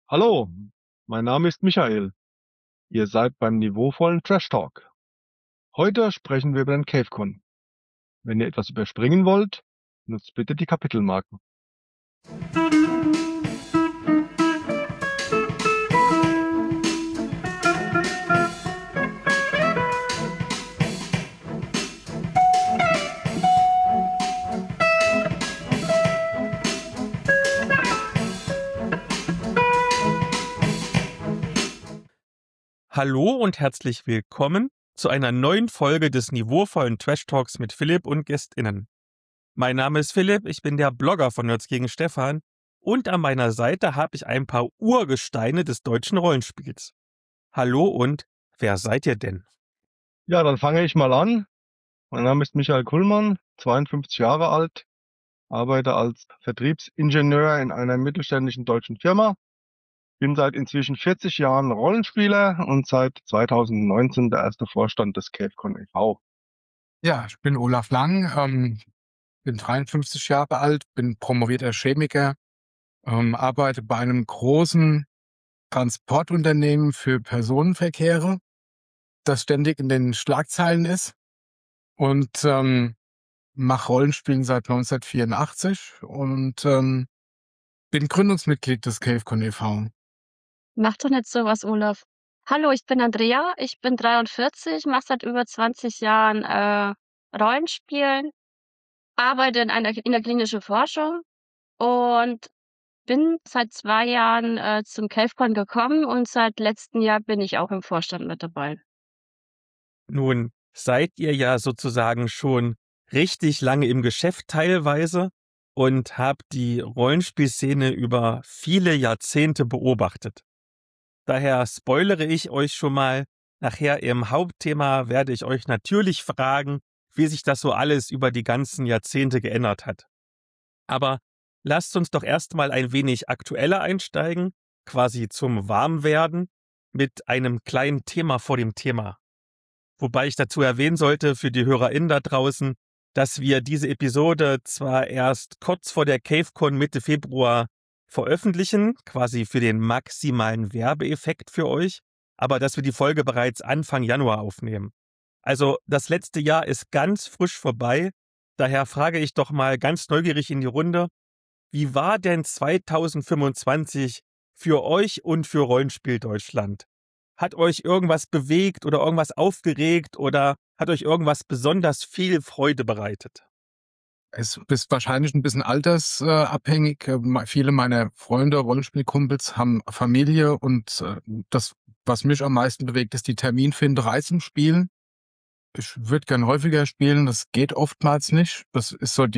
Hallo, mein Name ist Michael. Ihr seid beim niveauvollen Trash Talk. Heute sprechen wir über den CaveCon. Wenn ihr etwas überspringen wollt, nutzt bitte die Kapitelmarken. Hallo und herzlich willkommen zu einer neuen Folge des niveauvollen Trash Talks mit Philipp und GästInnen. Mein Name ist Philipp, ich bin der Blogger von Nerds gegen Stefan und an meiner Seite habe ich ein paar Urgesteine des deutschen Rollenspiels. Hallo und wer seid ihr denn? Ja, dann fange ich mal an. Mein Name ist Michael Kullmann, 52 Jahre alt, arbeite als Vertriebsingenieur in einer mittelständischen deutschen Firma, bin seit inzwischen 40 Jahren Rollenspieler und seit 2019 der erste Vorstand des CaveCon e.V. Ja, ich bin Olaf Lang, bin 53 Jahre alt, bin promovierter Chemiker, arbeite bei einem großen Transportunternehmen für Personenverkehre, das ständig in den Schlagzeilen ist und mache Rollenspielen seit 1984 und bin Gründungsmitglied des CaveCon e.V. Mach doch nicht so was, Olaf. Hallo, ich bin Andrea, ich bin 43, mache seit über 20 Jahren Rollenspielen, arbeite in der klinischen Forschung und bin seit 2 Jahren zum CaveCon gekommen und seit letztem Jahr bin ich auch im Vorstand mit dabei. Nun seid ihr ja sozusagen schon richtig lange im Geschäft teilweise und habt die Rollenspielszene über viele Jahrzehnte beobachtet. Daher spoilere ich euch schon mal, nachher im Hauptthema werde ich euch natürlich fragen, wie sich das so alles über die ganzen Jahrzehnte geändert hat. Aber lasst uns doch erstmal ein wenig aktueller einsteigen, quasi zum Warmwerden, mit einem kleinen Thema vor dem Thema. Wobei ich dazu erwähnen sollte für die HörerInnen da draußen, dass wir diese Episode zwar erst kurz vor der CaveCon Mitte Februar veröffentlichen, quasi für den maximalen Werbeeffekt für euch, aber dass wir die Folge bereits Anfang Januar aufnehmen. Also das letzte Jahr ist ganz frisch vorbei, daher frage ich doch mal ganz neugierig in die Runde, wie war denn 2025 für euch und für Rollenspiel Deutschland? Hat euch irgendwas bewegt oder irgendwas aufgeregt oder hat euch irgendwas besonders viel Freude bereitet? Es ist wahrscheinlich ein bisschen altersabhängig. Viele meiner Freunde, Rollenspielkumpels, haben Familie und das, was mich am meisten bewegt, ist die Terminfinderei zum Spielen. Ich würde gern häufiger spielen, das geht oftmals nicht. Das ist so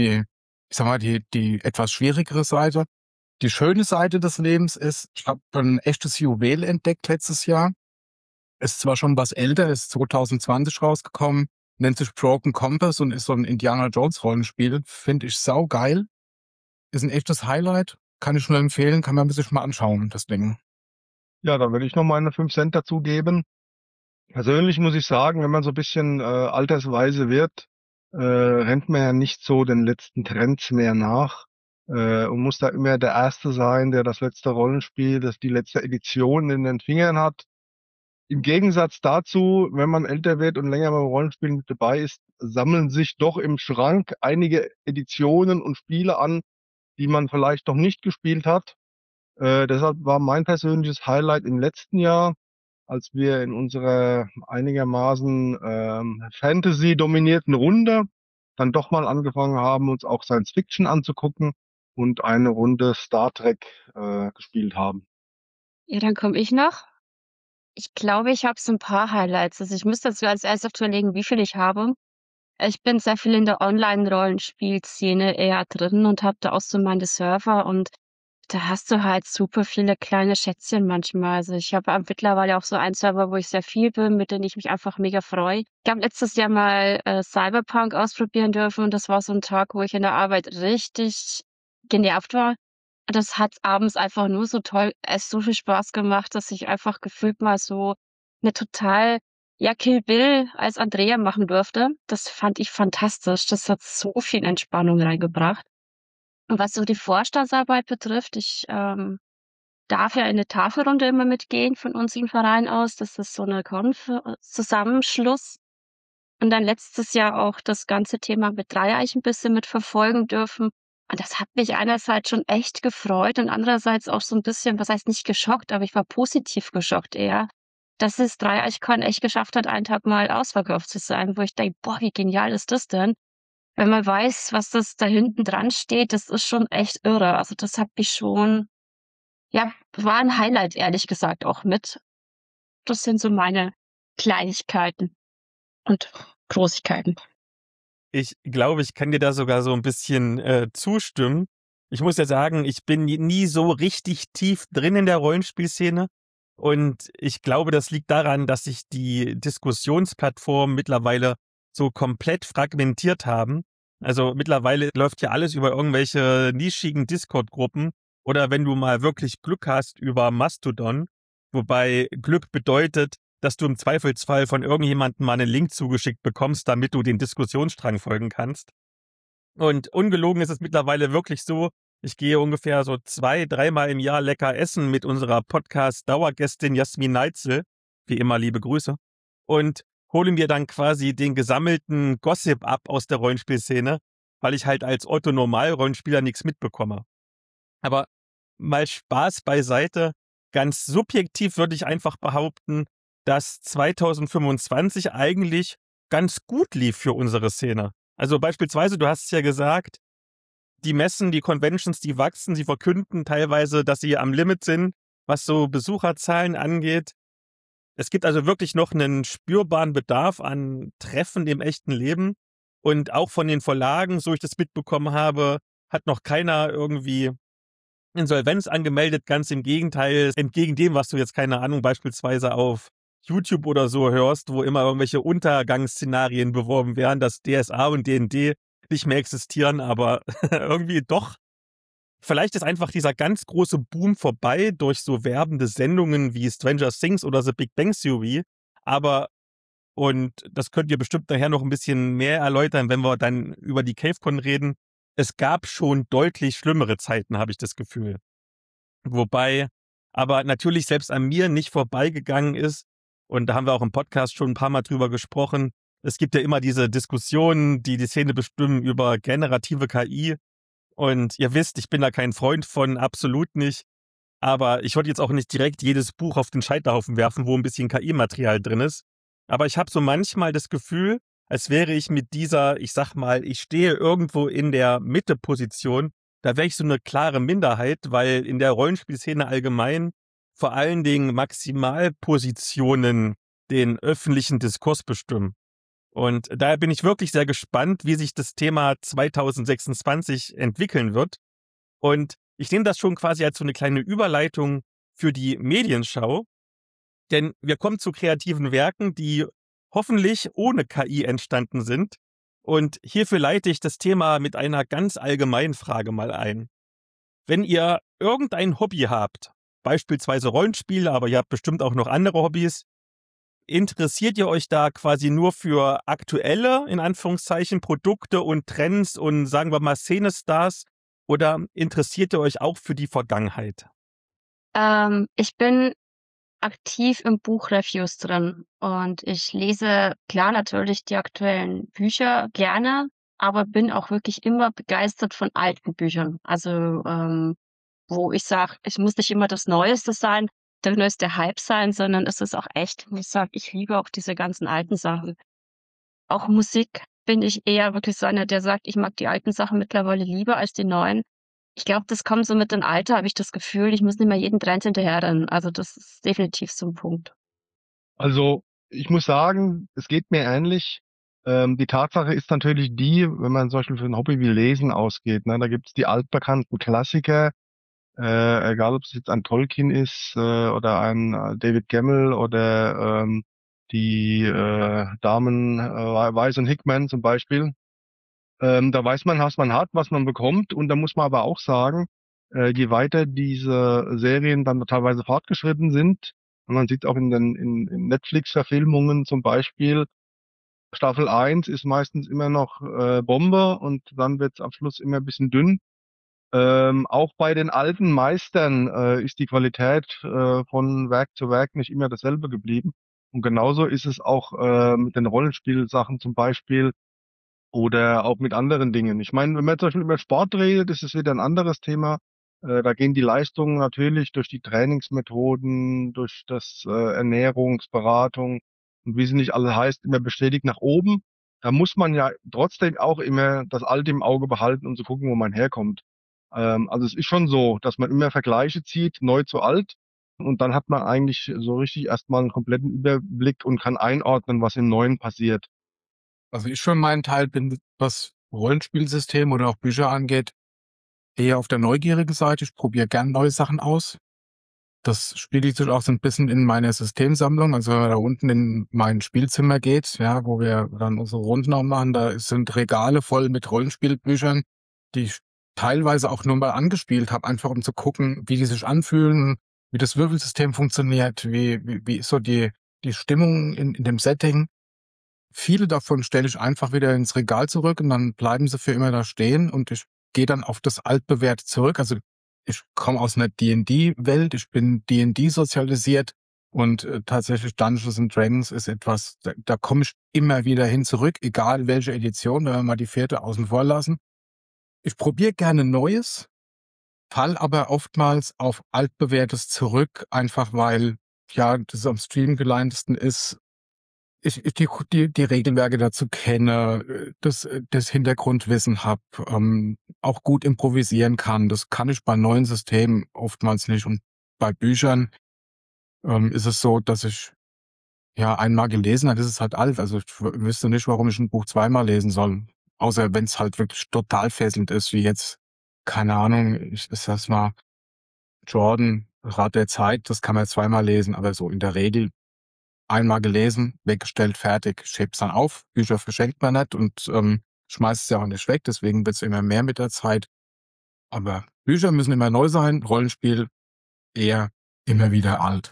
die etwas schwierigere Seite. Die schöne Seite des Lebens ist, ich habe ein echtes Juwel entdeckt letztes Jahr. Ist zwar schon was älter, ist 2020 rausgekommen, nennt sich Broken Compass und ist so ein Indiana Jones Rollenspiel. Finde ich saugeil. Ist ein echtes Highlight. Kann ich nur empfehlen, kann man sich mal anschauen, das Ding. Ja, dann würde ich noch meine 5 Cent dazugeben. Persönlich muss ich sagen, wenn man so ein bisschen altersweise wird, rennt man ja nicht so den letzten Trends mehr nach und muss da immer der Erste sein, der das letzte Rollenspiel, das die letzte Edition in den Fingern hat. Im Gegensatz dazu, wenn man älter wird und länger beim Rollenspielen mit dabei ist, sammeln sich doch im Schrank einige Editionen und Spiele an, die man vielleicht noch nicht gespielt hat. Deshalb war mein persönliches Highlight im letzten Jahr, als wir in unserer einigermaßen Fantasy-dominierten Runde dann doch mal angefangen haben, uns auch Science Fiction anzugucken und eine Runde Star Trek gespielt haben. Ja, dann komme ich noch. Ich glaube, ich habe so ein paar Highlights. Also ich müsste jetzt als erstes überlegen, wie viel ich habe. Ich bin sehr viel in der Online-Rollenspielszene eher drin und habe da auch so meine Server und da hast du halt super viele kleine Schätzchen manchmal. Also ich habe mittlerweile auch so einen Server, wo ich sehr viel bin, mit dem ich mich einfach mega freue. Ich habe letztes Jahr mal Cyberpunk ausprobieren dürfen und das war so ein Tag, wo ich in der Arbeit richtig genervt war. Und das hat abends einfach nur so toll, es so viel Spaß gemacht, dass ich einfach gefühlt mal so eine total, ja, Kill Bill als Andrea machen durfte. Das fand ich fantastisch. Das hat so viel Entspannung reingebracht. Und was so die Vorstandsarbeit betrifft, ich darf ja in eine Tafelrunde immer mitgehen von unserem Verein aus. Das ist so eine Zusammenschluss. Und dann letztes Jahr auch das ganze Thema mit Dreieich ein bisschen mitverfolgen dürfen. Und das hat mich einerseits schon echt gefreut und andererseits auch so ein bisschen, was heißt nicht geschockt, aber ich war positiv geschockt eher, dass es Dreieichkon echt geschafft hat, einen Tag mal ausverkauft zu sein, wo ich denke: „Boah, wie genial ist das denn?“ Wenn man weiß, was das da hinten dran steht, das ist schon echt irre. Also, das hat mich schon ja, war 'n Highlight, ehrlich gesagt auch mit. Das sind so meine Kleinigkeiten und Großigkeiten. Ich glaube, ich kann dir da sogar so ein bisschen zustimmen. Ich muss ja sagen, ich bin nie so richtig tief drin in der Rollenspielszene und ich glaube, das liegt daran, dass sich die Diskussionsplattformen mittlerweile so komplett fragmentiert haben. Also, mittlerweile läuft ja alles über irgendwelche nischigen Discord-Gruppen oder wenn du mal wirklich Glück hast, über Mastodon, wobei Glück bedeutet, dass du im Zweifelsfall von irgendjemandem mal einen Link zugeschickt bekommst, damit du den Diskussionsstrang folgen kannst. Und ungelogen ist es mittlerweile wirklich so, ich gehe ungefähr so 2, dreimal im Jahr lecker essen mit unserer Podcast-Dauergästin Jasmin Neitzel, wie immer liebe Grüße, und hole mir dann quasi den gesammelten Gossip ab aus der Rollenspielszene, weil ich halt als Otto-Normal-Rollenspieler nichts mitbekomme. Aber mal Spaß beiseite. Ganz subjektiv würde ich einfach behaupten, dass 2025 eigentlich ganz gut lief für unsere Szene. Also beispielsweise, du hast es ja gesagt, die Messen, die Conventions, die wachsen, sie verkünden teilweise, dass sie am Limit sind, was so Besucherzahlen angeht. Es gibt also wirklich noch einen spürbaren Bedarf an Treffen im echten Leben. Und auch von den Verlagen, so ich das mitbekommen habe, hat noch keiner irgendwie Insolvenz angemeldet, ganz im Gegenteil, entgegen dem, was du jetzt, keine Ahnung, beispielsweise auf YouTube oder so hörst, wo immer irgendwelche Untergangsszenarien beworben werden, dass DSA und D&D nicht mehr existieren, aber irgendwie doch. Vielleicht ist einfach dieser ganz große Boom vorbei durch so werbende Sendungen wie Stranger Things oder The Big Bang Theory, aber und das könnt ihr bestimmt nachher noch ein bisschen mehr erläutern, wenn wir dann über die CaveCon reden. Es gab schon deutlich schlimmere Zeiten, habe ich das Gefühl. Wobei aber natürlich selbst an mir nicht vorbeigegangen ist, und da haben wir auch im Podcast schon ein paar Mal drüber gesprochen. Es gibt ja immer diese Diskussionen, die die Szene bestimmen über generative KI. Und ihr wisst, ich bin da kein Freund von, absolut nicht. Aber ich wollte jetzt auch nicht direkt jedes Buch auf den Scheiterhaufen werfen, wo ein bisschen KI-Material drin ist. Aber ich habe so manchmal das Gefühl, als wäre ich mit dieser, ich sag mal, ich stehe irgendwo in der Mitte-Position, da wäre ich so eine klare Minderheit, weil in der Rollenspielszene allgemein vor allen Dingen Maximalpositionen den öffentlichen Diskurs bestimmen. Und daher bin ich wirklich sehr gespannt, wie sich das Thema 2026 entwickeln wird. Und ich nehme das schon quasi als so eine kleine Überleitung für die Medienschau, denn wir kommen zu kreativen Werken, die hoffentlich ohne KI entstanden sind. Und hierfür leite ich das Thema mit einer ganz allgemeinen Frage mal ein. Wenn ihr irgendein Hobby habt, beispielsweise Rollenspiele, aber ihr habt bestimmt auch noch andere Hobbys, interessiert ihr euch da quasi nur für aktuelle, in Anführungszeichen, Produkte und Trends und sagen wir mal Szenestars oder interessiert ihr euch auch für die Vergangenheit? Ich bin aktiv im Buchreviews drin und ich lese klar natürlich die aktuellen Bücher gerne, aber bin auch wirklich immer begeistert von alten Büchern. Also, wo ich sage, es muss nicht immer das Neueste sein, der neueste Hype sein, sondern es ist auch echt, wo ich sage, ich liebe auch diese ganzen alten Sachen. Auch Musik bin ich eher wirklich so einer, der sagt, ich mag die alten Sachen mittlerweile lieber als die neuen. Ich glaube, das kommt so mit dem Alter, habe ich das Gefühl, ich muss nicht mehr jeden Trend hinterherrennen. Also, das ist definitiv so 'n Punkt. Also ich muss sagen, es geht mir ähnlich. Die Tatsache ist natürlich die, wenn man zum Beispiel für ein Hobby wie Lesen ausgeht, ne, da gibt's die altbekannten Klassiker, egal ob es jetzt ein Tolkien ist oder ein David Gemmell oder die Damen Weiss und Hickman zum Beispiel. Da weiß man, was man hat, was man bekommt. Und da muss man aber auch sagen, je weiter diese Serien dann teilweise fortgeschritten sind, und man sieht auch in Netflix-Verfilmungen zum Beispiel, Staffel 1 ist meistens immer noch Bombe und dann wird's am Schluss immer ein bisschen dünn. Auch bei den alten Meistern ist die Qualität von Werk zu Werk nicht immer dasselbe geblieben. Und genauso ist es auch mit den Rollenspielsachen zum Beispiel oder auch mit anderen Dingen. Ich meine, wenn man zum Beispiel über Sport redet, ist es wieder ein anderes Thema. Da gehen die Leistungen natürlich durch die Trainingsmethoden, durch das Ernährungsberatung und wie sie nicht alle heißt, immer bestätigt nach oben. Da muss man ja trotzdem auch immer das Alte im Auge behalten, um zu gucken, wo man herkommt. Also es ist schon so, dass man immer Vergleiche zieht, neu zu alt. Und dann hat man eigentlich so richtig erstmal einen kompletten Überblick und kann einordnen, was im Neuen passiert. Also ich für meinen Teil bin, was Rollenspielsystem oder auch Bücher angeht, eher auf der neugierigen Seite. Ich probiere gern neue Sachen aus. Das spiegelt sich auch so ein bisschen in meiner Systemsammlung. Also wenn man da unten in mein Spielzimmer geht, ja, wo wir dann unsere Runden auch machen, da sind Regale voll mit Rollenspielbüchern, die ich teilweise auch nur mal angespielt habe, einfach um zu gucken, wie die sich anfühlen, wie das Würfelsystem funktioniert, wie ist so die Stimmung in dem Setting. Viele davon stelle ich einfach wieder ins Regal zurück und dann bleiben sie für immer da stehen und ich gehe dann auf das Altbewährte zurück. Also ich komme aus einer D&D-Welt, ich bin D&D sozialisiert und tatsächlich Dungeons and Dragons ist etwas, da komme ich immer wieder hin zurück, egal welche Edition, wenn wir mal die 4. außen vor lassen. Ich probiere gerne Neues, fall aber oftmals auf Altbewährtes zurück, einfach weil ja das am streamgelintesten ist. Ich die Regelwerke dazu kenne, das Hintergrundwissen habe, auch gut improvisieren kann. Das kann ich bei neuen Systemen oftmals nicht. Und bei Büchern ist es so, dass ich ja einmal gelesen habe, ist es halt alt. Also ich wüsste nicht, warum ich ein Buch zweimal lesen soll. Außer wenn es halt wirklich total fesselnd ist, wie jetzt, keine Ahnung, ich sag mal, Jordan, Rat der Zeit, das kann man zweimal lesen, aber so in der Regel einmal gelesen, weggestellt, fertig, ich heb's dann auf. Bücher verschenkt man nicht und schmeißt es ja auch nicht weg, deswegen wird's immer mehr mit der Zeit. Aber Bücher müssen immer neu sein, Rollenspiel eher immer wieder alt.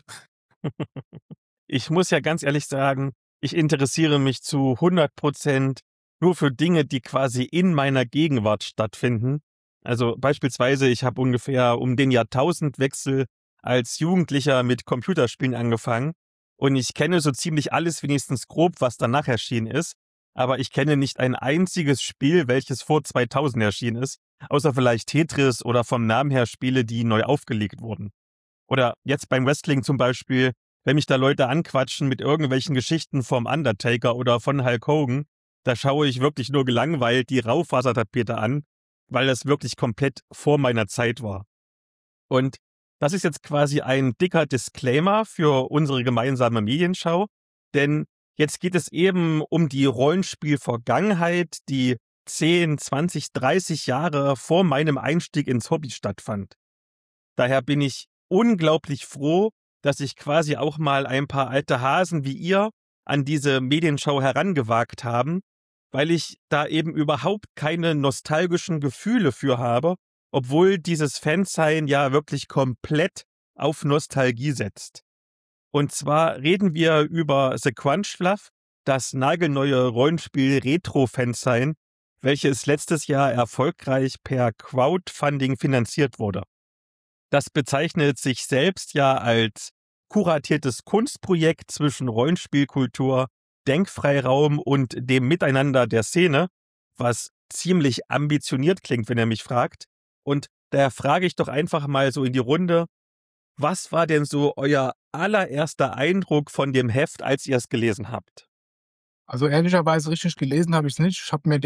Ich muss ja ganz ehrlich sagen, ich interessiere mich zu 100% nur für Dinge, die quasi in meiner Gegenwart stattfinden. Also beispielsweise, ich habe ungefähr um den Jahrtausendwechsel als Jugendlicher mit Computerspielen angefangen und ich kenne so ziemlich alles wenigstens grob, was danach erschienen ist, aber ich kenne nicht ein einziges Spiel, welches vor 2000 erschienen ist, außer vielleicht Tetris oder vom Namen her Spiele, die neu aufgelegt wurden. Oder jetzt beim Wrestling zum Beispiel, wenn mich da Leute anquatschen mit irgendwelchen Geschichten vom Undertaker oder von Hulk Hogan, da schaue ich wirklich nur gelangweilt die Raufasertapete an, weil das wirklich komplett vor meiner Zeit war. Und das ist jetzt quasi ein dicker Disclaimer für unsere gemeinsame Medienschau, denn jetzt geht es eben um die Rollenspiel-Vergangenheit, die 10, 20, 30 Jahre vor meinem Einstieg ins Hobby stattfand. Daher bin ich unglaublich froh, dass sich quasi auch mal ein paar alte Hasen wie ihr an diese Medienschau herangewagt haben, weil ich da eben überhaupt keine nostalgischen Gefühle für habe, obwohl dieses Fansein ja wirklich komplett auf Nostalgie setzt. Und zwar reden wir über The Crunch Fluff, das nagelneue Rollenspiel Retro-Fansein, welches letztes Jahr erfolgreich per Crowdfunding finanziert wurde. Das bezeichnet sich selbst ja als kuratiertes Kunstprojekt zwischen Rollenspielkultur, Denkfreiraum und dem Miteinander der Szene, was ziemlich ambitioniert klingt, wenn ihr mich fragt. Und daher frage ich doch einfach mal so in die Runde, was war denn so euer allererster Eindruck von dem Heft, als ihr es gelesen habt? Also ehrlicherweise richtig gelesen habe ich es nicht. Ich habe mir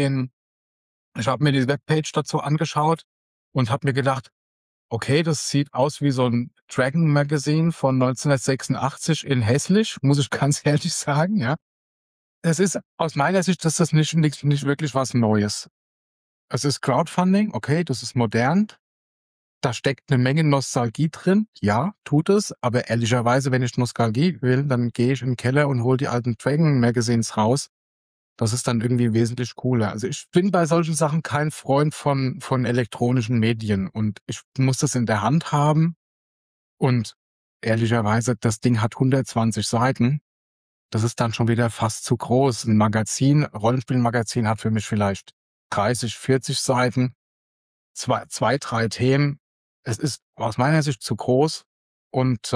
die Webpage dazu angeschaut und habe mir gedacht, okay, das sieht aus wie so ein Dragon Magazine von 1986 in hässlich, muss ich ganz ehrlich sagen, ja. Es ist aus meiner Sicht, dass das nicht wirklich was Neues. Es ist Crowdfunding, okay, das ist modern. Da steckt eine Menge Nostalgie drin, ja, tut es, aber ehrlicherweise, wenn ich Nostalgie will, dann gehe ich in den Keller und hole die alten Dragon Magazines raus. Das ist dann irgendwie wesentlich cooler. Also ich bin bei solchen Sachen kein Freund von elektronischen Medien und ich muss das in der Hand haben und ehrlicherweise, das Ding hat 120 Seiten. Das ist dann schon wieder fast zu groß. Ein Rollenspielmagazin hat für mich vielleicht 30, 40 Seiten. zwei, drei Themen. Es ist aus meiner Sicht zu groß und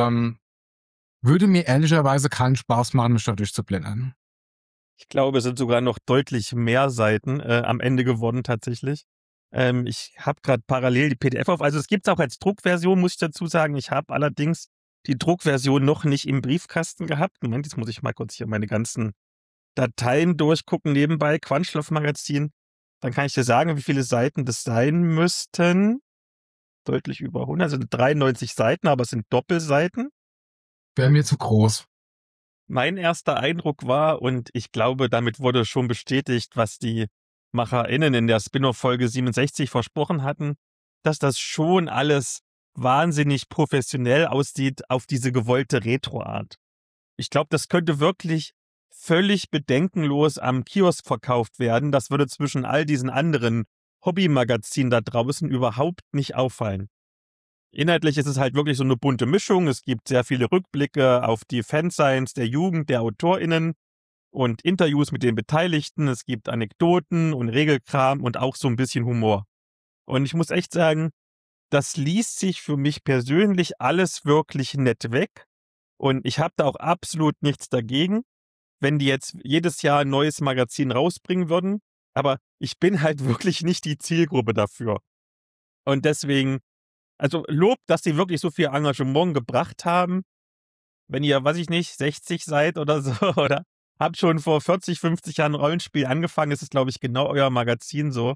würde mir ehrlicherweise keinen Spaß machen, mich da durchzublenden. Ich glaube, es sind sogar noch deutlich mehr Seiten am Ende geworden tatsächlich. Ich habe gerade parallel die PDF auf. Also es gibt es auch als Druckversion, muss ich dazu sagen. Ich habe allerdings die Druckversion noch nicht im Briefkasten gehabt. Moment, jetzt muss ich mal kurz hier meine ganzen Dateien durchgucken nebenbei. Quantstoff-Magazin. Dann kann ich dir sagen, wie viele Seiten das sein müssten. Deutlich über 100, also 93 Seiten, aber es sind Doppelseiten. Wäre mir zu groß. Mein erster Eindruck war, und ich glaube, damit wurde schon bestätigt, was die MacherInnen in der Spin-off-Folge 67 versprochen hatten, dass das schon alles wahnsinnig professionell aussieht auf diese gewollte Retro-Art. Ich glaube, das könnte wirklich völlig bedenkenlos am Kiosk verkauft werden. Das würde zwischen all diesen anderen Hobbymagazinen da draußen überhaupt nicht auffallen. Inhaltlich ist es halt wirklich so eine bunte Mischung. Es gibt sehr viele Rückblicke auf die Fansigns der Jugend der AutorInnen und Interviews mit den Beteiligten. Es gibt Anekdoten und Regelkram und auch so ein bisschen Humor. Und ich muss echt sagen, das liest sich für mich persönlich alles wirklich nett weg. Und ich habe da auch absolut nichts dagegen, wenn die jetzt jedes Jahr ein neues Magazin rausbringen würden. Aber ich bin halt wirklich nicht die Zielgruppe dafür. Und deswegen, also Lob, dass sie wirklich so viel Engagement gebracht haben. Wenn ihr, weiß ich nicht, 60 seid oder so, oder habt schon vor 40, 50 Jahren Rollenspiel angefangen, ist es, glaube ich, genau euer Magazin so.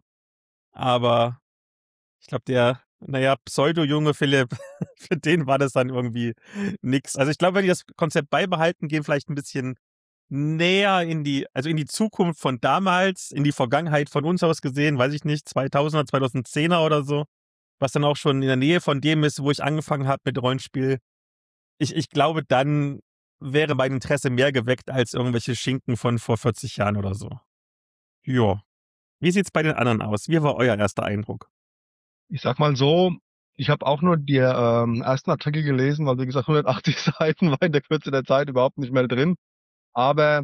Aber ich glaube, der, Pseudo-junge Philipp, für den war das dann irgendwie nix. Also ich glaube, wenn die das Konzept beibehalten, gehen vielleicht ein bisschen näher in die Zukunft von damals, in die Vergangenheit von uns aus gesehen, weiß ich nicht, 2000er, 2010er oder so, was dann auch schon in der Nähe von dem ist, wo ich angefangen habe mit Rollenspiel. Ich glaube, dann wäre mein Interesse mehr geweckt als irgendwelche Schinken von vor 40 Jahren oder so. Ja. Wie sieht's bei den anderen aus? Wie war euer erster Eindruck? Ich sag mal so, ich habe auch nur die ersten Artikel gelesen, weil wie gesagt 180 Seiten war in der Kürze der Zeit überhaupt nicht mehr drin. Aber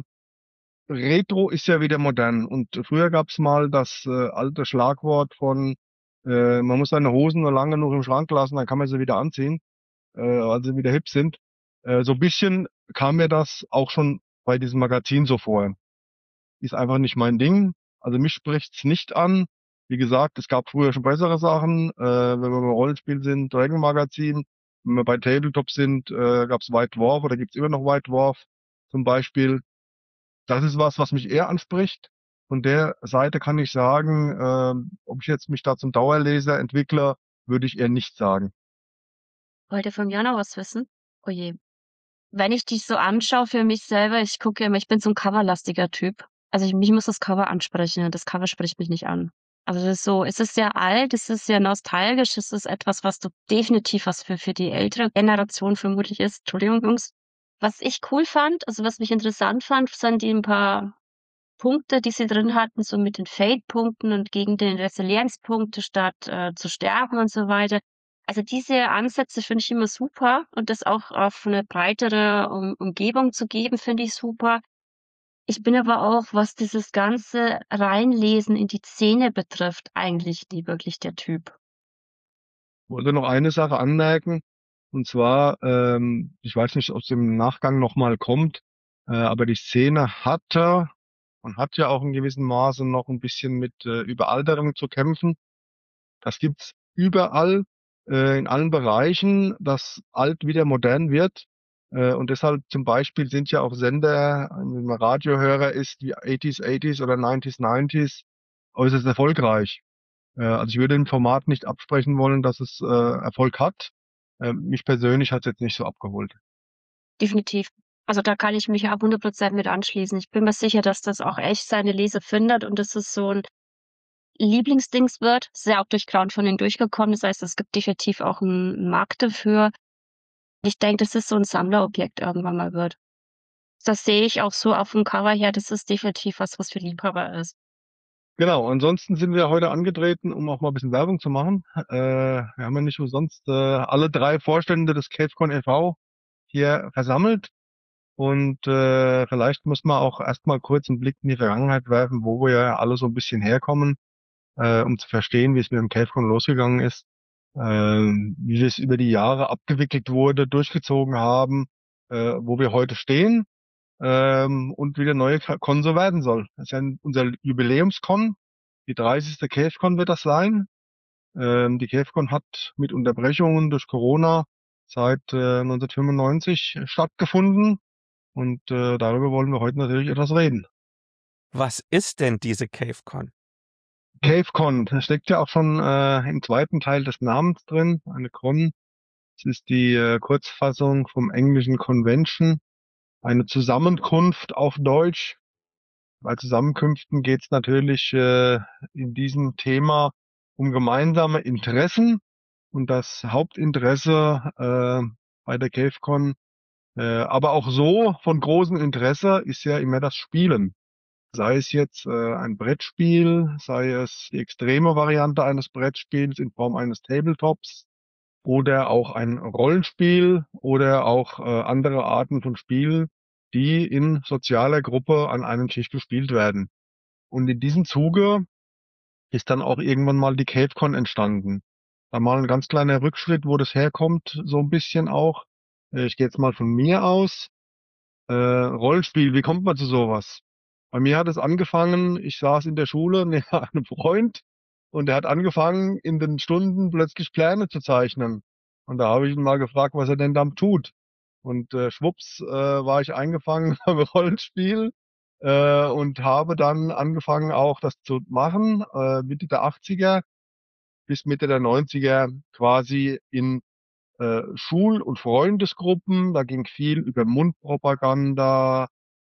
Retro ist ja wieder modern und früher gab's mal das alte Schlagwort von man muss seine Hosen nur lange genug im Schrank lassen, dann kann man sie wieder anziehen, weil sie wieder hip sind. So ein bisschen kam mir das auch schon bei diesem Magazin so vor. Ist einfach nicht mein Ding. Also mich spricht's nicht an. Wie gesagt, es gab früher schon bessere Sachen. Wenn wir beim Rollenspiel sind, Dragon Magazin. Wenn wir bei Tabletop sind, gab's White Dwarf oder gibt's immer noch White Dwarf zum Beispiel. Das ist was mich eher anspricht. Von der Seite kann ich sagen, ob ich jetzt mich da zum Dauerleser entwickle, würde ich eher nicht sagen. Wollt ihr von mir noch was wissen? Oh je. Wenn ich die so anschaue für mich selber, ich gucke immer, ich bin so ein coverlastiger Typ. Also mich muss das Cover ansprechen und das Cover spricht mich nicht an. Also das ist so, es ist sehr alt, es ist sehr nostalgisch, es ist etwas, was du definitiv was für die ältere Generation vermutlich ist. Entschuldigung, Jungs. Was ich cool fand, also was mich interessant fand, sind die ein paar Punkte, die sie drin hatten, so mit den Fate-Punkten und gegen den Resilienzpunkte statt zu sterben und so weiter. Also diese Ansätze finde ich immer super und das auch auf eine breitere Umgebung zu geben, finde ich super. Ich bin aber auch, was dieses ganze Reinlesen in die Szene betrifft, eigentlich nie wirklich der Typ. Wollte noch eine Sache anmerken. Und zwar, ich weiß nicht, ob es im Nachgang nochmal kommt, aber die Szene hatte und hat ja auch in gewissem Maße noch ein bisschen mit Überalterung zu kämpfen. Das gibt's überall, in allen Bereichen, dass alt wieder modern wird. Und deshalb zum Beispiel sind ja auch Sender, wenn man Radiohörer ist, wie 80s 80s oder 90s 90s, äußerst erfolgreich. Also ich würde dem Format nicht absprechen wollen, dass es Erfolg hat. Mich persönlich hat es jetzt nicht so abgeholt. Definitiv. Also da kann ich mich auch 100% mit anschließen. Ich bin mir sicher, dass das auch echt seine Leser findet und dass es so ein Lieblingsdings wird. Es ist ja auch durch Crowdfunding durchgekommen. Das heißt, es gibt definitiv auch einen Markt dafür. Ich denke, dass es so ein Sammlerobjekt irgendwann mal wird. Das sehe ich auch so auf dem Cover her. Das ist definitiv was für Liebhaber ist. Genau, ansonsten sind wir heute angetreten, um auch mal ein bisschen Werbung zu machen. Wir haben ja nicht umsonst alle drei Vorstände des CaveCon e.V. hier versammelt. Und vielleicht muss man auch erstmal kurz einen Blick in die Vergangenheit werfen, wo wir ja alle so ein bisschen herkommen. um zu verstehen, wie es mit dem CaveCon losgegangen ist, wie es über die Jahre abgewickelt wurde, durchgezogen haben, wo wir heute stehen, und wie der neue Con so werden soll. Das ist ja unser Jubiläumscon. Die 30. CaveCon wird das sein. Die CaveCon hat mit Unterbrechungen durch Corona seit 1995 stattgefunden, und darüber wollen wir heute natürlich etwas reden. Was ist denn diese CaveCon? CaveCon, das steckt ja auch schon im zweiten Teil des Namens drin, eine Con. Das ist die Kurzfassung vom englischen Convention, eine Zusammenkunft auf Deutsch. Bei Zusammenkünften geht es natürlich in diesem Thema um gemeinsame Interessen, und das Hauptinteresse bei der CaveCon, aber auch so von großem Interesse, ist ja immer das Spielen. Sei es jetzt ein Brettspiel, sei es die extreme Variante eines Brettspiels in Form eines Tabletops oder auch ein Rollenspiel oder auch andere Arten von Spielen, die in sozialer Gruppe an einem Tisch gespielt werden. Und in diesem Zuge ist dann auch irgendwann mal die CaveCon entstanden. Da mal ein ganz kleiner Rückschritt, wo das herkommt, so ein bisschen auch. Ich gehe jetzt mal von mir aus. Rollenspiel, wie kommt man zu sowas? Bei mir hat es angefangen, ich saß in der Schule neben einem Freund, und er hat angefangen, in den Stunden plötzlich Pläne zu zeichnen. Und da habe ich ihn mal gefragt, was er denn da tut. Und schwupps war ich eingefangen beim Rollenspiel, und habe dann angefangen auch das zu machen, Mitte der 80er bis Mitte der 90er quasi in Schul- und Freundesgruppen. Da ging viel über Mundpropaganda,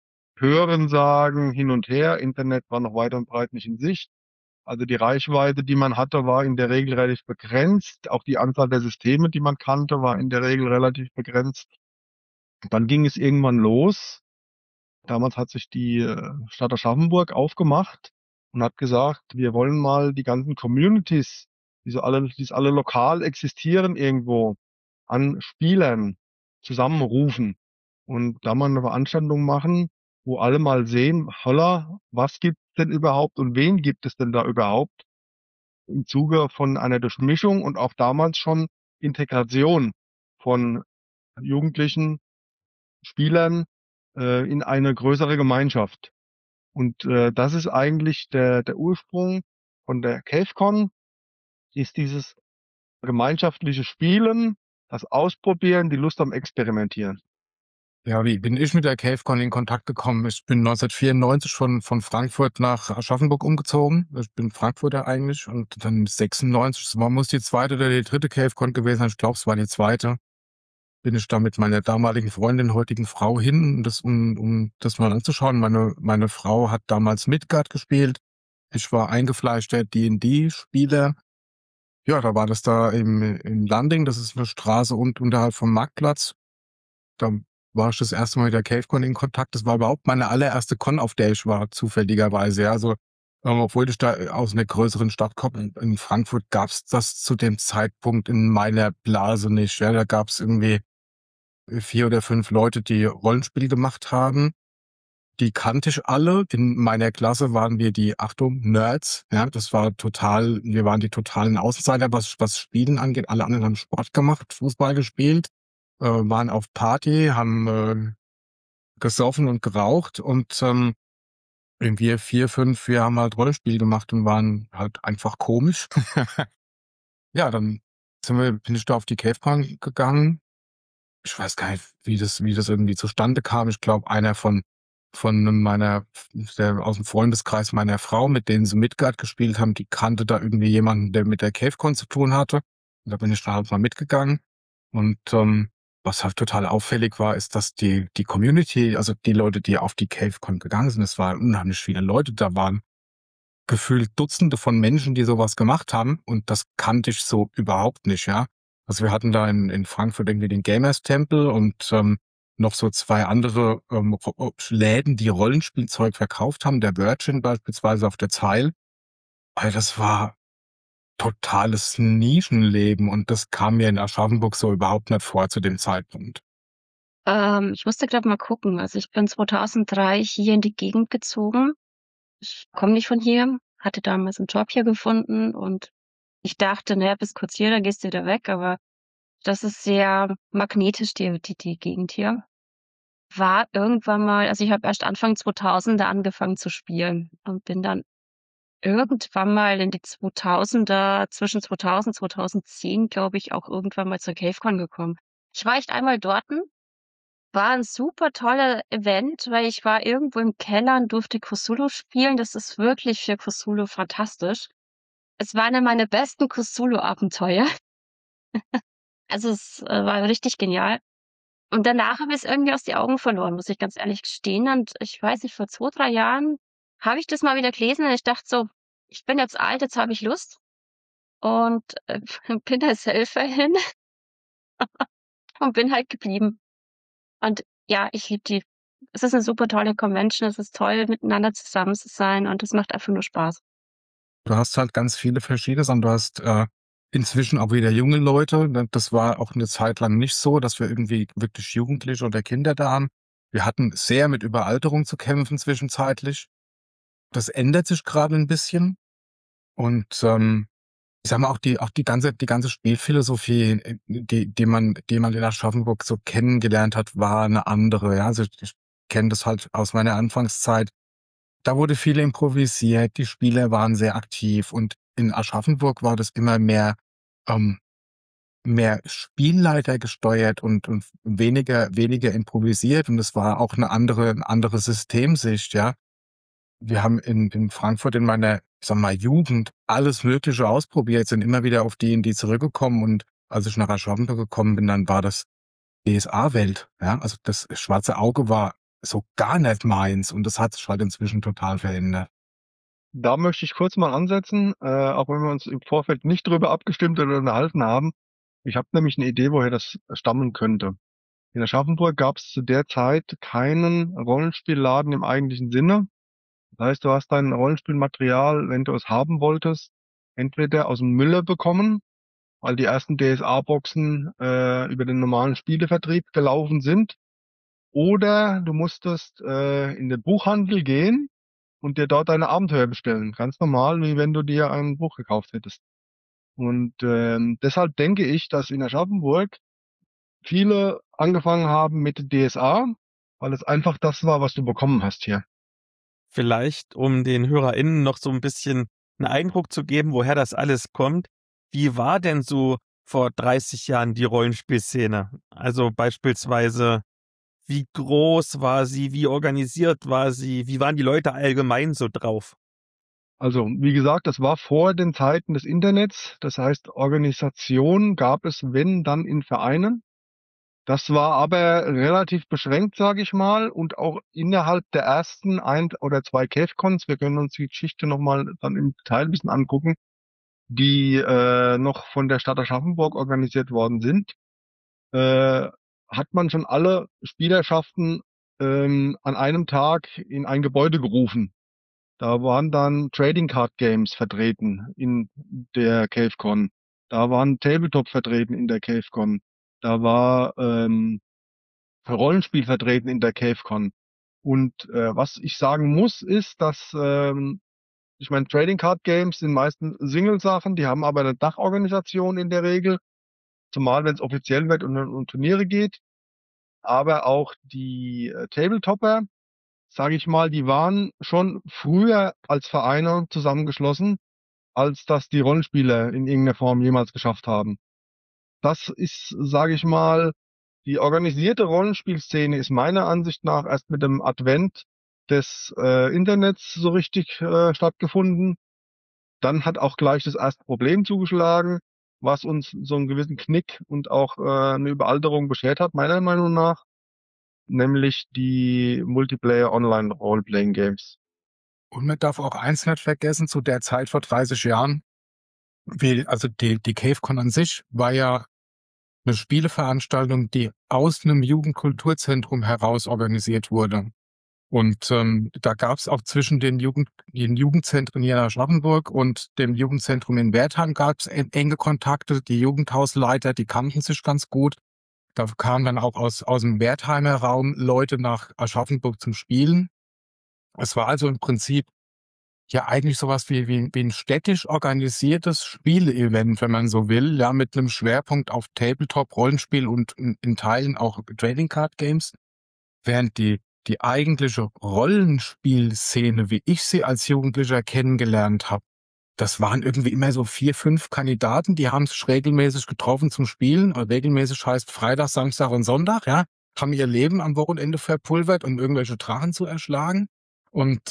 Hörensagen, hin und her. Internet war noch weit und breit nicht in Sicht. Also die Reichweite, die man hatte, war in der Regel relativ begrenzt. Auch die Anzahl der Systeme, die man kannte, war in der Regel relativ begrenzt. Dann ging es irgendwann los. Damals hat sich die Stadt Aschaffenburg aufgemacht und hat gesagt, wir wollen mal die ganzen Communities, die so alle lokal existieren irgendwo, an Spielern zusammenrufen und da mal eine Veranstaltung machen, wo alle mal sehen, holla, was gibt's denn überhaupt und wen gibt es denn da überhaupt, im Zuge von einer Durchmischung und auch damals schon Integration von Jugendlichen, Spielern in eine größere Gemeinschaft. Und das ist eigentlich der Ursprung von der CaveCon, ist dieses gemeinschaftliche Spielen, das Ausprobieren, die Lust am Experimentieren. Ja, wie bin ich mit der CaveCon in Kontakt gekommen? Ich bin 1994 von Frankfurt nach Aschaffenburg umgezogen. Ich bin Frankfurter eigentlich, und dann 96, es muss die zweite oder die dritte CaveCon gewesen sein. Ich glaube, es war die zweite. Bin ich da mit meiner damaligen Freundin, heutigen Frau hin, um das mal anzuschauen. Meine Frau hat damals Midgard gespielt. Ich war eingefleischter D&D-Spieler. Ja, da war das da im Landing. Das ist eine Straße unterhalb vom Marktplatz. Da war ich das erste Mal mit der CaveCon in Kontakt. Das war überhaupt meine allererste Con, auf der ich war, zufälligerweise. Ja, also, obwohl ich da aus einer größeren Stadt komme, in Frankfurt gab's das zu dem Zeitpunkt in meiner Blase nicht. Ja, da gab's irgendwie 4 oder 5 Leute, die Rollenspiel gemacht haben. Die kannte ich alle. In meiner Klasse waren wir die, Achtung, Nerds. Ja, wir waren die totalen Außenseiter, was Spielen angeht. Alle anderen haben Sport gemacht, Fußball gespielt, waren auf Party, haben gesoffen und geraucht, und wir 4, 5, wir haben halt Rollenspiel gemacht und waren halt einfach komisch. Ja, dann bin ich da auf die CaveCon gegangen. Ich weiß gar nicht, wie das irgendwie zustande kam. Ich glaube, einer von der aus dem Freundeskreis meiner Frau, mit denen sie Midgard gespielt haben, die kannte da irgendwie jemanden, der mit der CaveCon zu tun hatte. Und da bin ich da halt mal mitgegangen. Und was halt total auffällig war, ist, dass die Community, also die Leute, die auf die CaveCon gegangen sind, es waren unheimlich viele Leute, da waren gefühlt Dutzende von Menschen, die sowas gemacht haben, und das kannte ich so überhaupt nicht, ja. Also wir hatten da in Frankfurt irgendwie den Gamers-Tempel und noch so 2 andere Läden, die Rollenspielzeug verkauft haben, der Virgin beispielsweise auf der Zeil. Also das war totales Nischenleben, und das kam mir in Aschaffenburg so überhaupt nicht vor zu dem Zeitpunkt. Ich musste gerade mal gucken. Also ich bin 2003 hier in die Gegend gezogen. Ich komme nicht von hier, hatte damals einen Job hier gefunden und ich dachte, naja, bis kurz hier, dann gehst du wieder weg, aber das ist sehr magnetisch, die Gegend hier. War irgendwann mal, also ich habe erst Anfang 2000er angefangen zu spielen und bin dann irgendwann mal in die 2000er, zwischen 2000 2010, glaube ich, auch irgendwann mal zur CaveCon gekommen. Ich war echt einmal dorten, war ein super toller Event, weil ich war irgendwo im Keller und durfte Cthulhu spielen. Das ist wirklich für Cthulhu fantastisch. Es war eine meiner besten Cthulhu-Abenteuer. Also es war richtig genial. Und danach habe ich es irgendwie aus die Augen verloren, muss ich ganz ehrlich gestehen. Und ich weiß nicht, vor 2 3 Jahren habe ich das mal wieder gelesen und ich dachte so, ich bin jetzt alt, jetzt habe ich Lust und bin als Helfer hin und bin halt geblieben. Und ja, ich liebe die. Es ist eine super tolle Convention, es ist toll, miteinander zusammen zu sein und es macht einfach nur Spaß. Du hast halt ganz viele verschiedene Sachen. Du hast inzwischen auch wieder junge Leute. Das war auch eine Zeit lang nicht so, dass wir irgendwie wirklich Jugendliche oder Kinder da haben. Wir hatten sehr mit Überalterung zu kämpfen zwischenzeitlich. Das ändert sich gerade ein bisschen. Und ich sag mal, auch die ganze Spielphilosophie, die man in Aschaffenburg so kennengelernt hat, war eine andere. Ja, also ich kenne das halt aus meiner Anfangszeit. Da wurde viel improvisiert, die Spieler waren sehr aktiv und in Aschaffenburg war das immer ähm, mehr Spielleiter gesteuert und weniger improvisiert und es war auch eine andere Systemsicht, ja. Wir haben in Frankfurt in meiner, ich sag mal, Jugend alles Mögliche ausprobiert, sind immer wieder auf die zurückgekommen und als ich nach Aschaffenburg gekommen bin, dann war das DSA-Welt, ja. Also das schwarze Auge war so gar nicht meins und das hat sich halt inzwischen total verändert. Da möchte ich kurz mal ansetzen, auch wenn wir uns im Vorfeld nicht drüber abgestimmt oder unterhalten haben. Ich habe nämlich eine Idee, woher das stammen könnte. In Aschaffenburg gab es zu der Zeit keinen Rollenspielladen im eigentlichen Sinne. Das heißt, du hast dein Rollenspielmaterial, wenn du es haben wolltest, entweder aus dem Müller bekommen, weil die ersten DSA-Boxen über den normalen Spielevertrieb gelaufen sind, oder du musstest in den Buchhandel gehen und dir dort deine Abenteuer bestellen. Ganz normal, wie wenn du dir ein Buch gekauft hättest. Und deshalb denke ich, dass in Aschaffenburg viele angefangen haben mit DSA, weil es einfach das war, was du bekommen hast hier. Vielleicht, um den HörerInnen noch so ein bisschen einen Eindruck zu geben, woher das alles kommt. Wie war denn so vor 30 Jahren die Rollenspielszene? Also beispielsweise, wie groß war sie, wie organisiert war sie, wie waren die Leute allgemein so drauf? Also, wie gesagt, das war vor den Zeiten des Internets. Das heißt, Organisation gab es, wenn, dann in Vereinen. Das war aber relativ beschränkt, sage ich mal, und auch innerhalb der ersten 1 oder 2 CaveCons, wir können uns die Geschichte nochmal dann im Detail ein bisschen angucken, die noch von der Stadt Aschaffenburg organisiert worden sind, hat man schon alle Spielerschaften an einem Tag in ein Gebäude gerufen. Da waren dann Trading Card Games vertreten in der CaveCon. Da waren Tabletop vertreten in der CaveCon. Da war Rollenspiel vertreten in der CaveCon. Und was ich sagen muss, ist, dass ich meine, Trading Card Games sind meistens Single-Sachen, die haben aber eine Dachorganisation in der Regel, zumal wenn es offiziell wird und um Turniere geht. Aber auch die Tabletopper, sage ich mal, die waren schon früher als Vereine zusammengeschlossen, als das die Rollenspieler in irgendeiner Form jemals geschafft haben. Das ist, sage ich mal, die organisierte Rollenspielszene ist meiner Ansicht nach erst mit dem Advent des Internets so richtig stattgefunden. Dann hat auch gleich das erste Problem zugeschlagen, was uns so einen gewissen Knick und auch eine Überalterung beschert hat, meiner Meinung nach, nämlich die Multiplayer Online Role-Playing Games. Und man darf auch eins nicht vergessen, zu der Zeit vor 30 Jahren, also die CaveCon an sich war ja eine Spieleveranstaltung, die aus einem Jugendkulturzentrum heraus organisiert wurde. Und da gab es auch zwischen den Jugendzentren hier in Aschaffenburg und dem Jugendzentrum in Wertheim gab es enge Kontakte. Die Jugendhausleiter, die kannten sich ganz gut. Da kamen dann auch aus dem Wertheimer Raum Leute nach Aschaffenburg zum Spielen. Es war also im Prinzip ja eigentlich sowas wie ein städtisch organisiertes Spieleevent, wenn man so will, ja, mit einem Schwerpunkt auf Tabletop, Rollenspiel und in Teilen auch Trading Card Games, während die eigentliche Rollenspielszene, wie ich sie als Jugendlicher kennengelernt habe, das waren irgendwie immer so 4, 5 Kandidaten, die haben sich regelmäßig getroffen zum Spielen. Regelmäßig heißt Freitag, Samstag und Sonntag, ja, haben ihr Leben am Wochenende verpulvert, um irgendwelche Drachen zu erschlagen. Und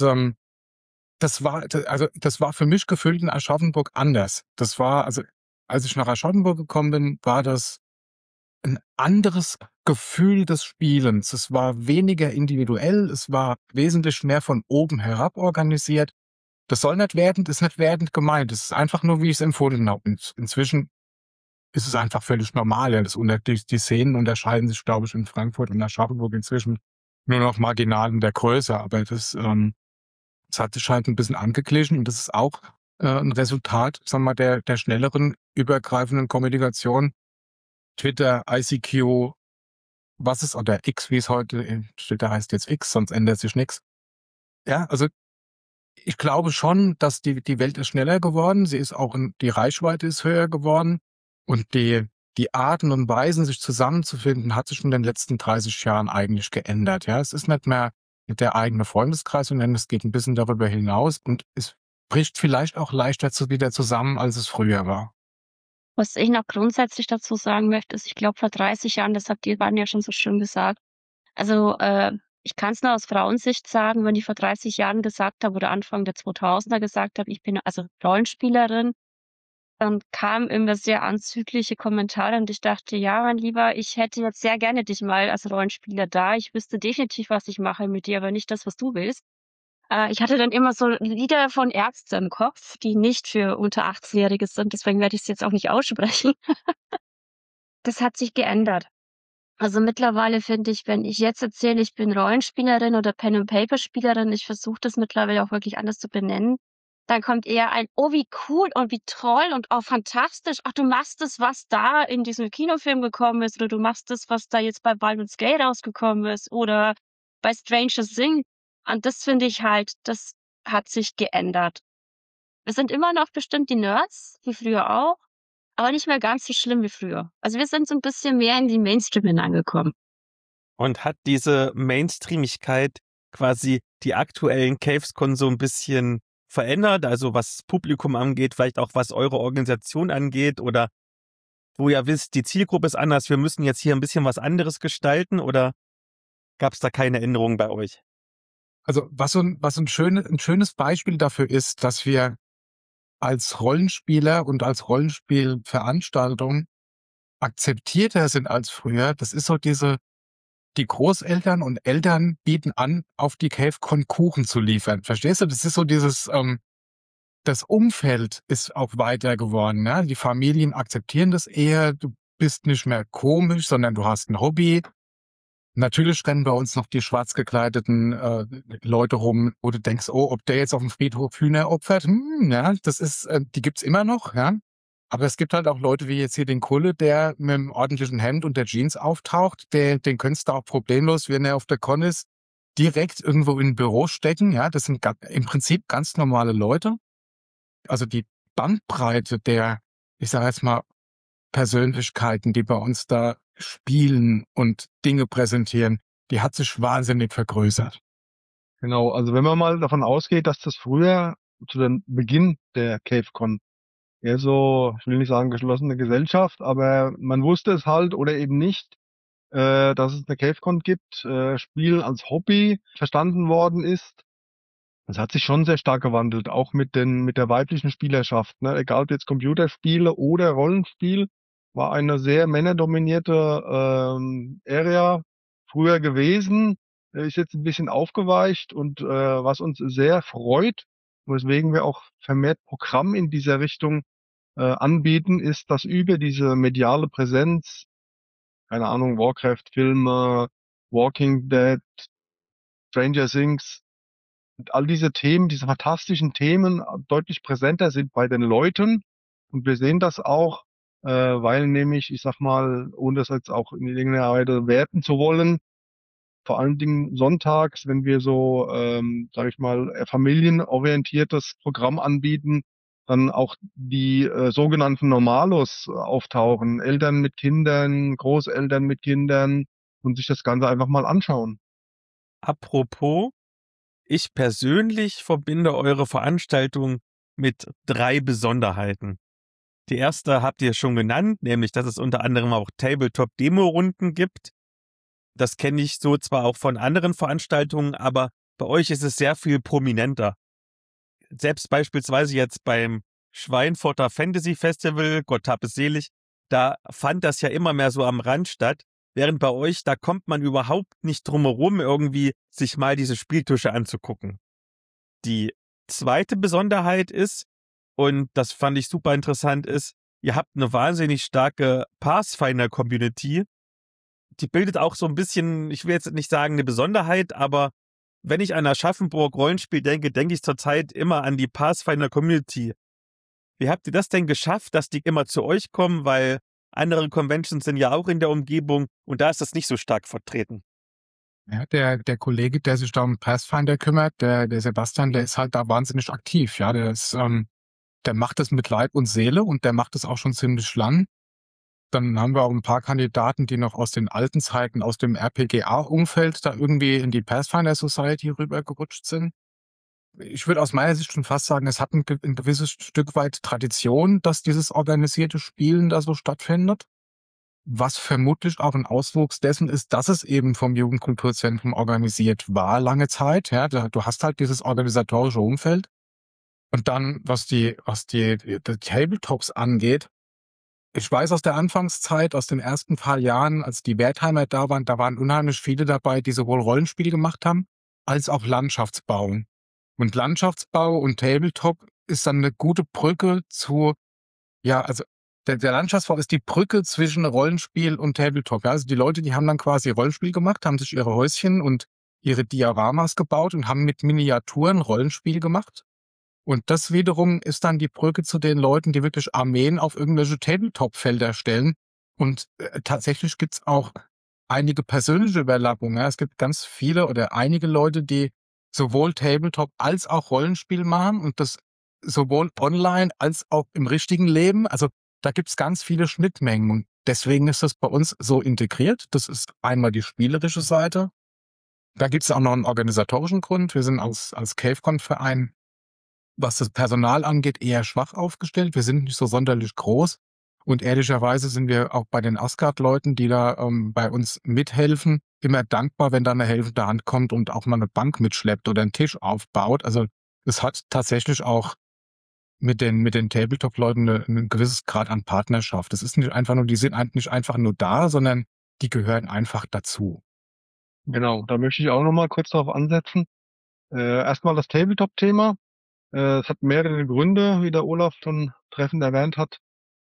das war für mich gefühlt in Aschaffenburg anders. Das war, also als ich nach Aschaffenburg gekommen bin, war das ein anderes Gefühl des Spielens. Es war weniger individuell, es war wesentlich mehr von oben herab organisiert. Das soll nicht wertend, ist nicht wertend gemeint. Es ist einfach nur, wie ich es empfunden habe. Und inzwischen ist es einfach völlig normal. Ja. Die Szenen unterscheiden sich, glaube ich, in Frankfurt und Aschaffenburg inzwischen nur noch marginal in der Größe. Aber das hat sich halt ein bisschen angeglichen und das ist auch ein Resultat, sagen wir mal, der schnelleren, übergreifenden Kommunikation. Twitter, ICQ, oder X, wie es heute in Twitter heißt jetzt X, sonst ändert sich nichts. Ja, also ich glaube schon, dass die Welt ist schneller geworden. Sie ist auch die Reichweite ist höher geworden und die Arten und Weisen, sich zusammenzufinden, hat sich in den letzten 30 Jahren eigentlich geändert. Ja, es ist nicht mehr der eigene Freundeskreis, sondern es geht ein bisschen darüber hinaus und es bricht vielleicht auch leichter wieder zusammen, als es früher war. Was ich noch grundsätzlich dazu sagen möchte, ist, ich glaube, vor 30 Jahren, das habt ihr beiden ja schon so schön gesagt. Also, ich kann es nur aus Frauensicht sagen, wenn ich vor 30 Jahren gesagt habe oder Anfang der 2000er gesagt habe, ich bin also Rollenspielerin, dann kamen immer sehr anzügliche Kommentare und ich dachte: „Ja, mein Lieber, ich hätte jetzt sehr gerne dich mal als Rollenspieler da. Ich wüsste definitiv, was ich mache mit dir, aber nicht das, was du willst.“ Ich hatte dann immer so Lieder von Ärzte im Kopf, die nicht für unter 18-Jährige sind, deswegen werde ich's jetzt auch nicht aussprechen. Das hat sich geändert. Also, mittlerweile finde ich, wenn ich jetzt erzähle, ich bin Rollenspielerin oder Pen-and-Paper-Spielerin, ich versuche das mittlerweile auch wirklich anders zu benennen, dann kommt eher ein: „Oh, wie cool und wie toll und oh, fantastisch. Ach, du machst das, was da in diesem Kinofilm gekommen ist oder du machst das, was da jetzt bei Baldur's Gate rausgekommen ist oder bei Stranger Things.“ Und das finde ich halt, das hat sich geändert. Wir sind immer noch bestimmt die Nerds, wie früher auch, aber nicht mehr ganz so schlimm wie früher. Also, wir sind so 'n bisschen mehr in die Mainstream hineingekommen. Und hat diese Mainstreamigkeit quasi die aktuellen Cavescon so ein bisschen verändert? Also, was das Publikum angeht, vielleicht auch was eure Organisation angeht oder wo ihr wisst, die Zielgruppe ist anders, wir müssen jetzt hier ein bisschen was anderes gestalten oder gab es da keine Änderungen bei euch? Also ein schönes Beispiel dafür ist, dass wir als Rollenspieler und als Rollenspielveranstaltung akzeptierter sind als früher. Das ist so die Großeltern und Eltern bieten an, auf die CaveCon Kuchen zu liefern. Verstehst du? Das ist so das Umfeld ist auch weiter geworden. Ne? Die Familien akzeptieren das eher. Du bist nicht mehr komisch, sondern du hast ein Hobby. Natürlich rennen bei uns noch die schwarz gekleideten Leute rum, wo du denkst, oh, ob der jetzt auf dem Friedhof Hühner opfert, ja, das ist, die gibt's immer noch, ja. Aber es gibt halt auch Leute wie jetzt hier den Kulle, der mit einem ordentlichen Hemd und der Jeans auftaucht, den könntest du auch problemlos, wenn er auf der Con ist, direkt irgendwo in ein Büro stecken, ja. Das sind im Prinzip ganz normale Leute. Also die Bandbreite der, ich sage jetzt mal, Persönlichkeiten, die bei uns da spielen und Dinge präsentieren, die hat sich wahnsinnig vergrößert. Genau, also wenn man mal davon ausgeht, dass das früher zu dem Beginn der CaveCon eher so, ich will nicht sagen geschlossene Gesellschaft, aber man wusste es halt oder eben nicht, dass es eine CaveCon gibt, Spielen als Hobby verstanden worden ist. Das hat sich schon sehr stark gewandelt, auch mit der weiblichen Spielerschaft, ne? Egal ob jetzt Computerspiele oder Rollenspiel, war eine sehr männerdominierte Area früher gewesen, ist jetzt ein bisschen aufgeweicht und was uns sehr freut, weswegen wir auch vermehrt Programm in dieser Richtung anbieten, ist, dass über diese mediale Präsenz, keine Ahnung, Warcraft-Filme, Walking Dead, Stranger Things, und all diese Themen, diese fantastischen Themen deutlich präsenter sind bei den Leuten. Und wir sehen das auch, weil nämlich, ich sag mal, ohne das jetzt auch in irgendeiner Weise werten zu wollen, vor allen Dingen sonntags, wenn wir so, sage ich mal, familienorientiertes Programm anbieten, dann auch die sogenannten Normalos auftauchen, Eltern mit Kindern, Großeltern mit Kindern und sich das Ganze einfach mal anschauen. Apropos, ich persönlich verbinde eure Veranstaltung mit 3 Besonderheiten. Die erste habt ihr schon genannt, nämlich, dass es unter anderem auch Tabletop-Demo-Runden gibt. Das kenne ich so zwar auch von anderen Veranstaltungen, aber bei euch ist es sehr viel prominenter. Selbst beispielsweise jetzt beim Schweinfurter Fantasy Festival, Gott hab es selig, da fand das ja immer mehr so am Rand statt, während bei euch, da kommt man überhaupt nicht drum herum, irgendwie sich mal diese Spieltische anzugucken. Die zweite Besonderheit ist, und das fand ich super interessant, ist, ihr habt eine wahnsinnig starke Pathfinder-Community. Die bildet auch so ein bisschen, ich will jetzt nicht sagen eine Besonderheit, aber wenn ich an Aschaffenburg Rollenspiel denke, denke ich zurzeit immer an die Pathfinder-Community. Wie habt ihr das denn geschafft, dass die immer zu euch kommen, weil andere Conventions sind ja auch in der Umgebung und da ist das nicht so stark vertreten? Ja, der Kollege, der sich da um Pathfinder kümmert, der Sebastian, der ist halt da wahnsinnig aktiv. Ja, der macht das mit Leib und Seele und der macht das auch schon ziemlich lang. Dann haben wir auch ein paar Kandidaten, die noch aus den alten Zeiten, aus dem RPGA-Umfeld da irgendwie in die Pathfinder Society rübergerutscht sind. Ich würde aus meiner Sicht schon fast sagen, es hat ein gewisses Stück weit Tradition, dass dieses organisierte Spielen da so stattfindet. Was vermutlich auch ein Auswuchs dessen ist, dass es eben vom Jugendkulturzentrum organisiert war lange Zeit. Ja, du hast halt dieses organisatorische Umfeld. Und dann, was die Tabletops angeht, ich weiß aus der Anfangszeit, aus den ersten paar Jahren, als die Wertheimer da waren unheimlich viele dabei, die sowohl Rollenspiel gemacht haben, als auch Landschaftsbau. Und Landschaftsbau und Tabletop ist dann eine gute Brücke zu, ja, also der Landschaftsbau ist die Brücke zwischen Rollenspiel und Tabletop. Ja, also die Leute, die haben dann quasi Rollenspiel gemacht, haben sich ihre Häuschen und ihre Dioramas gebaut und haben mit Miniaturen Rollenspiel gemacht. Und das wiederum ist dann die Brücke zu den Leuten, die wirklich Armeen auf irgendwelche Tabletop-Felder stellen. Und tatsächlich gibt's auch einige persönliche Überlappungen. Ja. Es gibt ganz viele oder einige Leute, die sowohl Tabletop als auch Rollenspiel machen und das sowohl online als auch im richtigen Leben. Also da gibt's ganz viele Schnittmengen und deswegen ist das bei uns so integriert. Das ist einmal die spielerische Seite. Da gibt's auch noch einen organisatorischen Grund. Wir sind als CaveCon-Verein, was das Personal angeht, eher schwach aufgestellt. Wir sind nicht so sonderlich groß. Und ehrlicherweise sind wir auch bei den Asgard-Leuten, die da bei uns mithelfen, immer dankbar, wenn da eine helfende Hand kommt und auch mal eine Bank mitschleppt oder einen Tisch aufbaut. Also es hat tatsächlich auch mit den Tabletop-Leuten ein gewisses Grad an Partnerschaft. Das ist nicht einfach nur, die sind nicht einfach nur da, sondern die gehören einfach dazu. Genau, da möchte ich auch noch mal kurz darauf ansetzen. Erstmal das Tabletop-Thema. Es hat mehrere Gründe, wie der Olaf schon treffend erwähnt hat.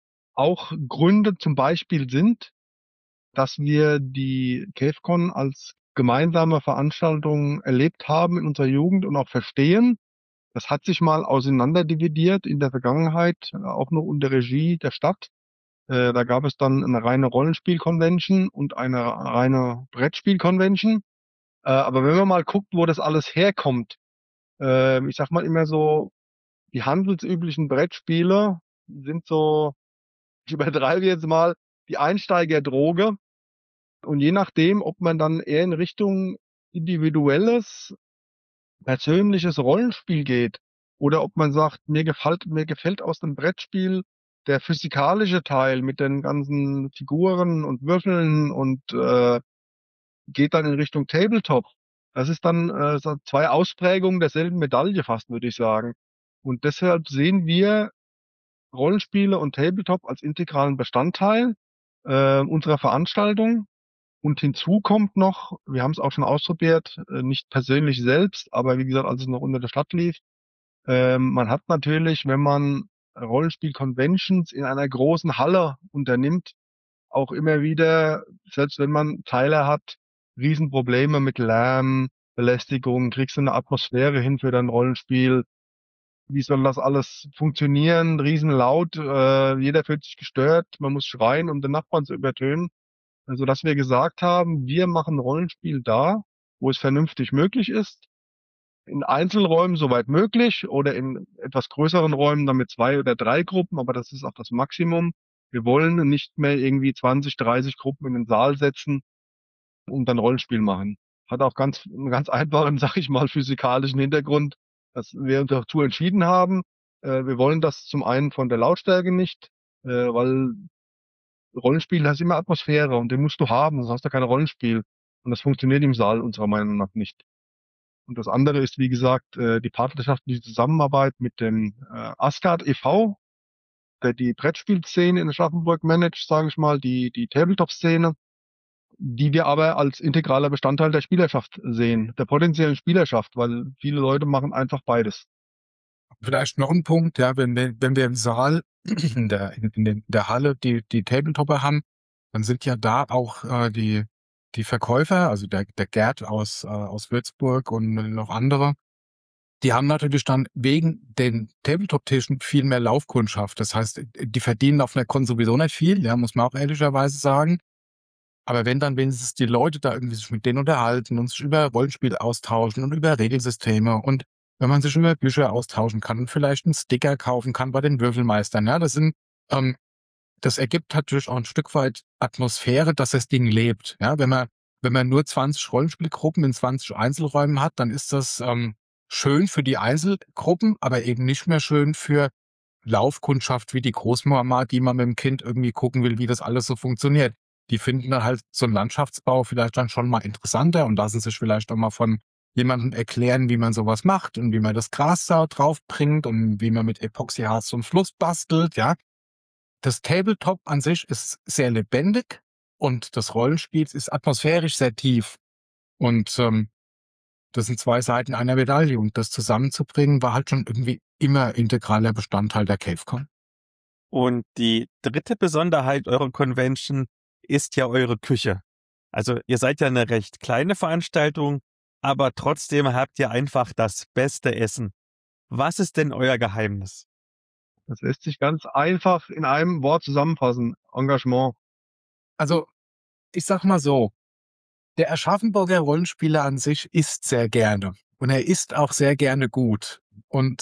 Auch Gründe zum Beispiel sind, dass wir die CaveCon als gemeinsame Veranstaltung erlebt haben in unserer Jugend und auch verstehen. Das hat sich mal auseinanderdividiert in der Vergangenheit, auch noch unter Regie der Stadt. Da gab es dann eine reine Rollenspiel-Convention und eine reine Brettspiel-Convention. Aber wenn man mal guckt, wo das alles herkommt, ich sag mal immer so, die handelsüblichen Brettspiele sind so, ich übertreibe jetzt mal, die Einsteigerdroge. Und je nachdem, ob man dann eher in Richtung individuelles, persönliches Rollenspiel geht oder ob man sagt, mir gefällt aus dem Brettspiel der physikalische Teil mit den ganzen Figuren und Würfeln und geht dann in Richtung Tabletop. Das ist dann so 2 Ausprägungen derselben Medaille fast, würde ich sagen. Und deshalb sehen wir Rollenspiele und Tabletop als integralen Bestandteil unserer Veranstaltung. Und hinzu kommt noch, wir haben es auch schon ausprobiert, nicht persönlich selbst, aber wie gesagt, als es noch unter der Stadt lief, man hat natürlich, wenn man Rollenspiel-Conventions in einer großen Halle unternimmt, auch immer wieder, selbst wenn man Teile hat, Riesenprobleme mit Lärm, Belästigung, kriegst du eine Atmosphäre hin für dein Rollenspiel. Wie soll das alles funktionieren? Riesenlaut, jeder fühlt sich gestört, man muss schreien, um den Nachbarn zu übertönen. Also, dass wir gesagt haben, wir machen Rollenspiel da, wo es vernünftig möglich ist. In Einzelräumen soweit möglich oder in etwas größeren Räumen dann mit 2 oder 3 Gruppen, aber das ist auch das Maximum. Wir wollen nicht mehr irgendwie 20, 30 Gruppen in den Saal setzen und dann Rollenspiel machen. Hat auch einen ganz einfachen, sag ich mal, physikalischen Hintergrund, dass wir uns dazu entschieden haben. Wir wollen das zum einen von der Lautstärke nicht, weil Rollenspiel hast immer Atmosphäre und den musst du haben, sonst hast du kein Rollenspiel. Und das funktioniert im Saal unserer Meinung nach nicht. Und das andere ist, wie gesagt, die partnerschaftliche Zusammenarbeit mit dem Asgard e.V., der die Brettspielszene in Aschaffenburg managt, sage ich mal, die Tabletop-Szene, die wir aber als integraler Bestandteil der Spielerschaft sehen, der potenziellen Spielerschaft, weil viele Leute machen einfach beides. Vielleicht noch ein Punkt, ja, wenn wir im Saal in der Halle die Tabletopper haben, dann sind ja da auch die Verkäufer, also der Gerd aus Würzburg und noch andere, die haben natürlich dann wegen den Tabletop-Tischen viel mehr Laufkundschaft. Das heißt, die verdienen auf einer Con sowieso nicht viel, ja, muss man auch ehrlicherweise sagen. Aber wenn dann wenigstens die Leute da irgendwie sich mit denen unterhalten und sich über Rollenspiel austauschen und über Regelsysteme und wenn man sich über Bücher austauschen kann und vielleicht einen Sticker kaufen kann bei den Würfelmeistern, ja, das ergibt natürlich auch ein Stück weit Atmosphäre, dass das Ding lebt. Ja, wenn man nur 20 Rollenspielgruppen in 20 Einzelräumen hat, dann ist das schön für die Einzelgruppen, aber eben nicht mehr schön für Laufkundschaft wie die Großmama, die mal mit dem Kind irgendwie gucken will, wie das alles so funktioniert. Die finden dann halt so einen Landschaftsbau vielleicht dann schon mal interessanter und lassen sich vielleicht auch mal von jemandem erklären, wie man sowas macht und wie man das Gras da drauf bringt und wie man mit Epoxyharz so einen Fluss bastelt, ja. Das Tabletop an sich ist sehr lebendig und das Rollenspiel ist atmosphärisch sehr tief. Und das sind 2 Seiten einer Medaille. Und das zusammenzubringen, war halt schon irgendwie immer integraler Bestandteil der CaveCon. Und die dritte Besonderheit eurer Convention ist ja eure Küche. Also ihr seid ja eine recht kleine Veranstaltung, aber trotzdem habt ihr einfach das beste Essen. Was ist denn euer Geheimnis? Das lässt sich ganz einfach in einem Wort zusammenfassen. Engagement. Also, ich sag mal so, der Aschaffenburger Rollenspieler an sich isst sehr gerne. Und er isst auch sehr gerne gut. Und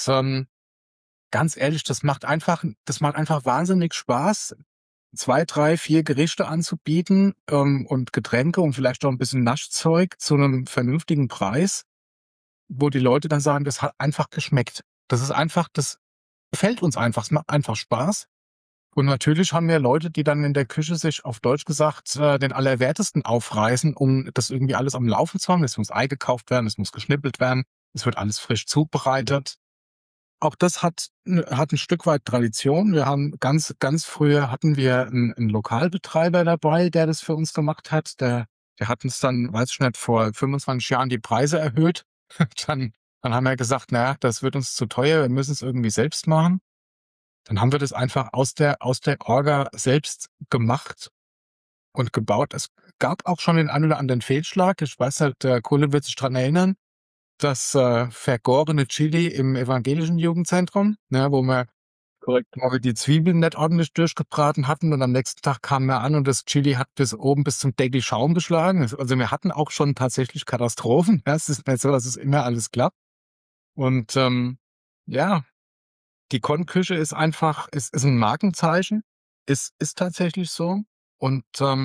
ganz ehrlich, das macht einfach wahnsinnig Spaß, 2, 3, 4 Gerichte anzubieten und Getränke und vielleicht auch ein bisschen Naschzeug zu einem vernünftigen Preis, wo die Leute dann sagen, das hat einfach geschmeckt. Das gefällt uns einfach, es macht einfach Spaß. Und natürlich haben wir Leute, die dann in der Küche sich auf Deutsch gesagt den Allerwertesten aufreißen, um das irgendwie alles am Laufen zu haben. Es muss eingekauft werden, es muss geschnippelt werden, es wird alles frisch zubereitet. Auch das hat ein Stück weit Tradition. Wir haben ganz früher hatten wir einen Lokalbetreiber dabei, der das für uns gemacht hat. Der hat uns dann, weiß ich nicht, vor 25 Jahren die Preise erhöht. Dann haben wir gesagt, naja, das wird uns zu teuer, wir müssen es irgendwie selbst machen. Dann haben wir das einfach aus der Orga selbst gemacht und gebaut. Es gab auch schon den einen oder anderen Fehlschlag. Ich weiß halt, der Kohle wird sich dran erinnern. Das vergorene Chili im evangelischen Jugendzentrum, ne, Korrekt. wo wir die Zwiebeln nicht ordentlich durchgebraten hatten und am nächsten Tag kamen wir an und das Chili hat bis oben bis zum Deckel Schaum geschlagen. Also wir hatten auch schon tatsächlich Katastrophen. Ja, es ist nicht so, dass es immer alles klappt. Und ja, die Con-Küche ist einfach, ist ein Markenzeichen. Ist tatsächlich so. Und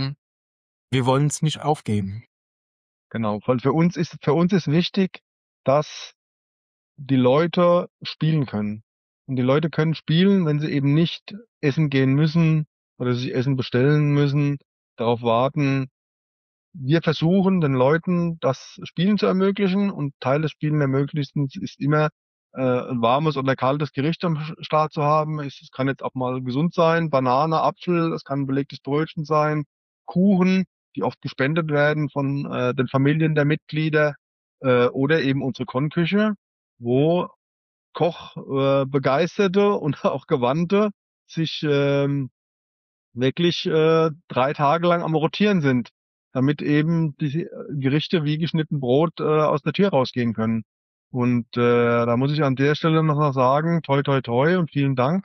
wir wollen es nicht aufgeben. Genau. Weil für uns ist wichtig, dass die Leute spielen können. Und die Leute können spielen, wenn sie eben nicht essen gehen müssen oder sich Essen bestellen müssen, darauf warten. Wir versuchen den Leuten das Spielen zu ermöglichen und Teil des Spielen ermöglichen ist immer ein warmes oder kaltes Gericht am Start zu haben. Es kann jetzt auch mal gesund sein, Banane, Apfel, es kann ein belegtes Brötchen sein, Kuchen, die oft gespendet werden von den Familien der Mitglieder oder eben unsere Kochküche, wo Begeisterte und auch Gewandte sich wirklich 3 Tage lang am Rotieren sind, damit eben die Gerichte wie geschnitten Brot aus der Tür rausgehen können. Und da muss ich an der Stelle noch mal sagen, toi toi toi und vielen Dank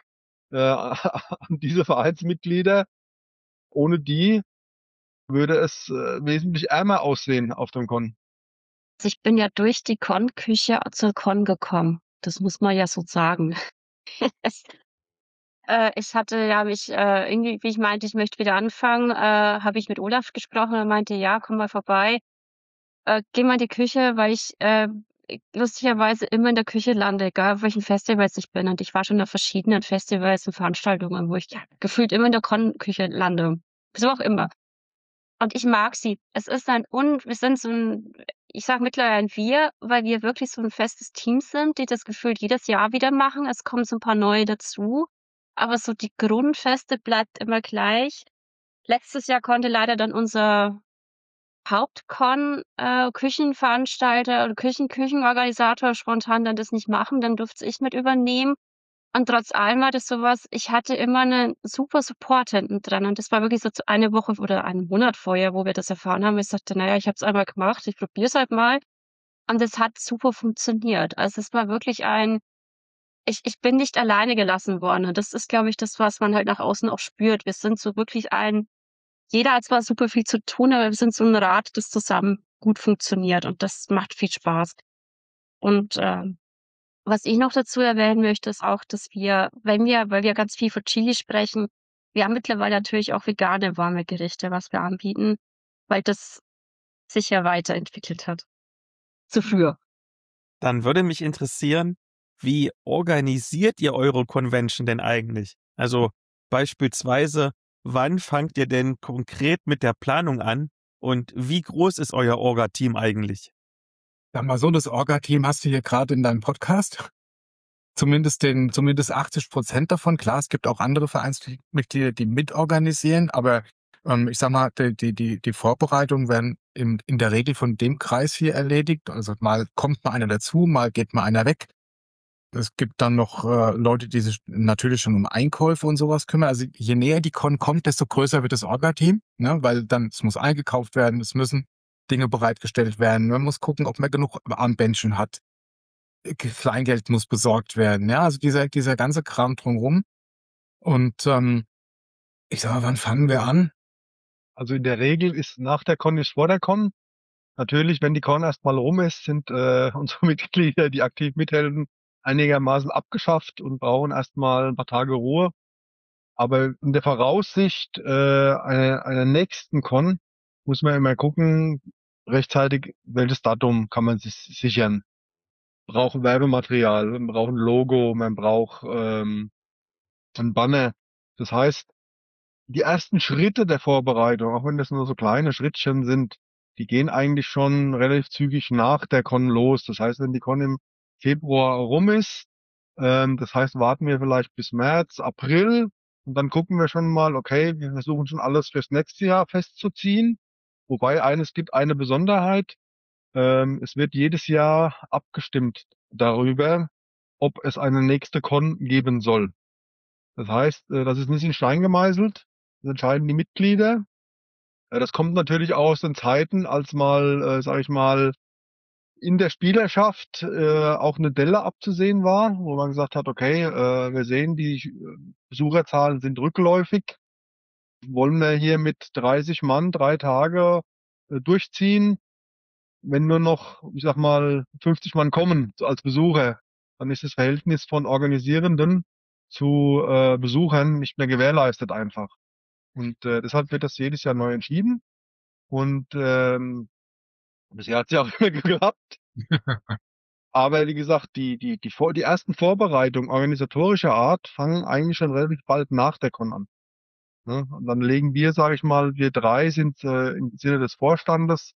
an diese Vereinsmitglieder. Ohne die würde es wesentlich ärmer aussehen auf dem Con. Also ich bin ja durch die Con-Küche zur Con gekommen. Das muss man ja so sagen. Es, ich hatte ja mich irgendwie, wie ich meinte, ich möchte wieder anfangen, habe ich mit Olaf gesprochen. Er meinte, ja, komm mal vorbei. Geh mal in die Küche, weil ich lustigerweise immer in der Küche lande, egal auf welchen Festivals ich bin. Und ich war schon auf verschiedenen Festivals und Veranstaltungen, wo ich ja, gefühlt immer in der Con-Küche lande. So auch immer. Und ich mag sie. Es ist wir sind so ein, ich sage mittlerweile ein Wir, weil wir wirklich so ein festes Team sind, die das gefühlt jedes Jahr wieder machen. Es kommen so ein paar neue dazu. Aber so die Grundfeste bleibt immer gleich. Letztes Jahr konnte leider dann unser Hauptcon Küchenveranstalter oder Küchenorganisator spontan dann das nicht machen, dann durfte ich mit übernehmen. Und trotz allem war das sowas, ich hatte immer einen super Support hinten dran. Und das war wirklich so eine Woche oder einen Monat vorher, wo wir das erfahren haben. Ich sagte, naja, ich habe es einmal gemacht, ich probiere es halt mal. Und es hat super funktioniert. Also es war wirklich ich bin nicht alleine gelassen worden. Und das ist, glaube ich, das, was man halt nach außen auch spürt. Wir sind so wirklich jeder hat zwar super viel zu tun, aber wir sind so ein Rad, das zusammen gut funktioniert. Und das macht viel Spaß. Und was ich noch dazu erwähnen möchte, ist auch, dass weil wir ganz viel von Chili sprechen, wir haben mittlerweile natürlich auch vegane warme Gerichte, was wir anbieten, weil das sich ja weiterentwickelt hat. Zu früher. Dann würde mich interessieren, wie organisiert ihr eure Convention denn eigentlich? Also beispielsweise, wann fangt ihr denn konkret mit der Planung an und wie groß ist euer Orga-Team eigentlich? Sag mal so, das Orga-Team hast du hier gerade in deinem Podcast. Zumindest 80% davon. Klar, es gibt auch andere Vereinsmitglieder, die mitorganisieren, aber ich sag mal, die Vorbereitungen werden in der Regel von dem Kreis hier erledigt. Also mal kommt mal einer dazu, mal geht mal einer weg. Es gibt dann noch Leute, die sich natürlich schon um Einkäufe und sowas kümmern. Also je näher die Con kommt, desto größer wird das Orga-Team, ne? Weil dann, es muss eingekauft werden, es müssen Dinge bereitgestellt werden. Man muss gucken, ob man genug Armbändchen hat. Kleingeld muss besorgt werden. Ja, also dieser ganze Kram drumherum. Und ich sag mal, wann fangen wir an? Also in der Regel ist nach der Con ist vor der Con. Natürlich, wenn die Con erstmal rum ist, sind unsere Mitglieder, die aktiv mithelfen, einigermaßen abgeschafft und brauchen erstmal ein paar Tage Ruhe. Aber in der Voraussicht einer nächsten Con muss man immer gucken, rechtzeitig, welches Datum kann man sich sichern. Man braucht Werbematerial, man braucht ein Logo, man braucht ein Banner. Das heißt, die ersten Schritte der Vorbereitung, auch wenn das nur so kleine Schrittchen sind, die gehen eigentlich schon relativ zügig nach der Con los. Das heißt, wenn die Con im Februar rum ist, das heißt, warten wir vielleicht bis März, April und dann gucken wir schon mal, okay, wir versuchen schon alles fürs nächste Jahr festzuziehen. Wobei es gibt eine Besonderheit. Es wird jedes Jahr abgestimmt darüber, ob es eine nächste Con geben soll. Das heißt, das ist nicht in Stein gemeißelt. Das entscheiden die Mitglieder. Das kommt natürlich aus den Zeiten, als mal, sage ich mal, in der Spielerschaft auch eine Delle abzusehen war, wo man gesagt hat, okay, wir sehen, die Besucherzahlen sind rückläufig. Wollen wir hier mit 30 Mann 3 Tage durchziehen? Wenn nur noch, ich sag mal, 50 Mann kommen so als Besucher, dann ist das Verhältnis von Organisierenden zu Besuchern nicht mehr gewährleistet einfach. Und deshalb wird das jedes Jahr neu entschieden. Und bisher hat es ja auch immer geklappt. Aber wie gesagt, die ersten Vorbereitungen organisatorischer Art fangen eigentlich schon relativ bald nach der Con an. Ne? Und dann legen wir, sage ich mal, wir drei sind im Sinne des Vorstandes,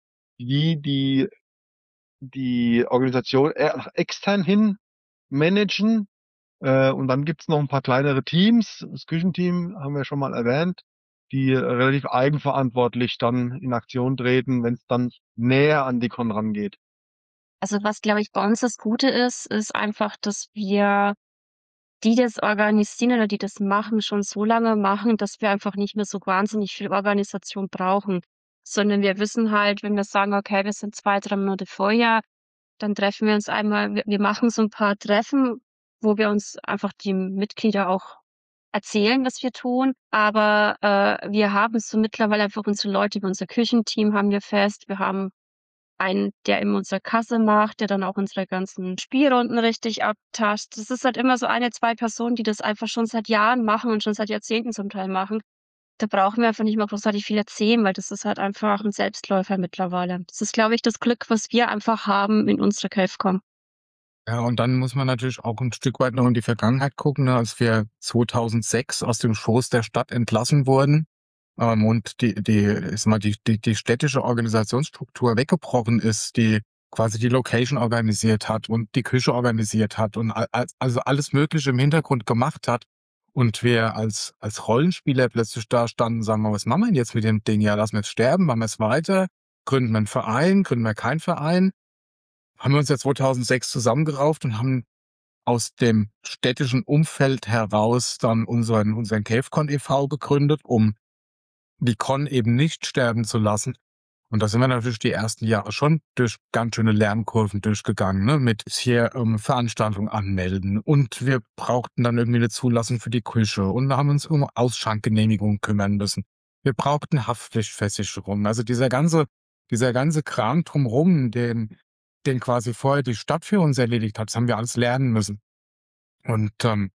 die Organisation eher nach extern hin managen. Und dann gibt's noch ein paar kleinere Teams. Das Küchenteam haben wir schon mal erwähnt, die relativ eigenverantwortlich dann in Aktion treten, wenn es dann näher an die Con rangeht. Also was, glaube ich, bei uns das Gute ist einfach, dass wir die das organisieren oder die das machen, schon so lange machen, dass wir einfach nicht mehr so wahnsinnig viel Organisation brauchen, sondern wir wissen halt, wenn wir sagen, okay, wir sind 2, 3 Monate vorher, dann treffen wir uns einmal, wir machen so ein paar Treffen, wo wir uns einfach die Mitglieder auch erzählen, was wir tun, aber wir haben so mittlerweile einfach unsere Leute, unser Küchenteam haben wir fest, wir haben einen, der eben unsere Kasse macht, der dann auch unsere ganzen Spielrunden richtig abtastet. Das ist halt immer so 1, 2 Personen, die das einfach schon seit Jahren machen und schon seit Jahrzehnten zum Teil machen. Da brauchen wir einfach nicht mehr großartig viel erzählen, weil das ist halt einfach ein Selbstläufer mittlerweile. Das ist, glaube ich, das Glück, was wir einfach haben in unserer CaveCon. Ja, und dann muss man natürlich auch ein Stück weit noch in die Vergangenheit gucken, ne, als wir 2006 aus dem Schoß der Stadt entlassen wurden, und die städtische Organisationsstruktur weggebrochen ist, die quasi die Location organisiert hat und die Küche organisiert hat und also alles Mögliche im Hintergrund gemacht hat. Und wir als Rollenspieler plötzlich da standen und sagen, was machen wir denn jetzt mit dem Ding? Ja, lassen wir es sterben, machen wir es weiter, gründen wir einen Verein, gründen wir keinen Verein? Haben wir uns ja 2006 zusammengerauft und haben aus dem städtischen Umfeld heraus dann unseren CaveCon e.V. gegründet, um die Con eben nicht sterben zu lassen. Und da sind wir natürlich die ersten Jahre schon durch ganz schöne Lernkurven durchgegangen, ne? Mit hier Veranstaltungen anmelden. Und wir brauchten dann irgendwie eine Zulassung für die Küche. Und da haben wir uns um Ausschankgenehmigungen kümmern müssen. Wir brauchten Haftpflichtversicherung. Also dieser ganze Kram drumherum, den quasi vorher die Stadt für uns erledigt hat, das haben wir alles lernen müssen. Und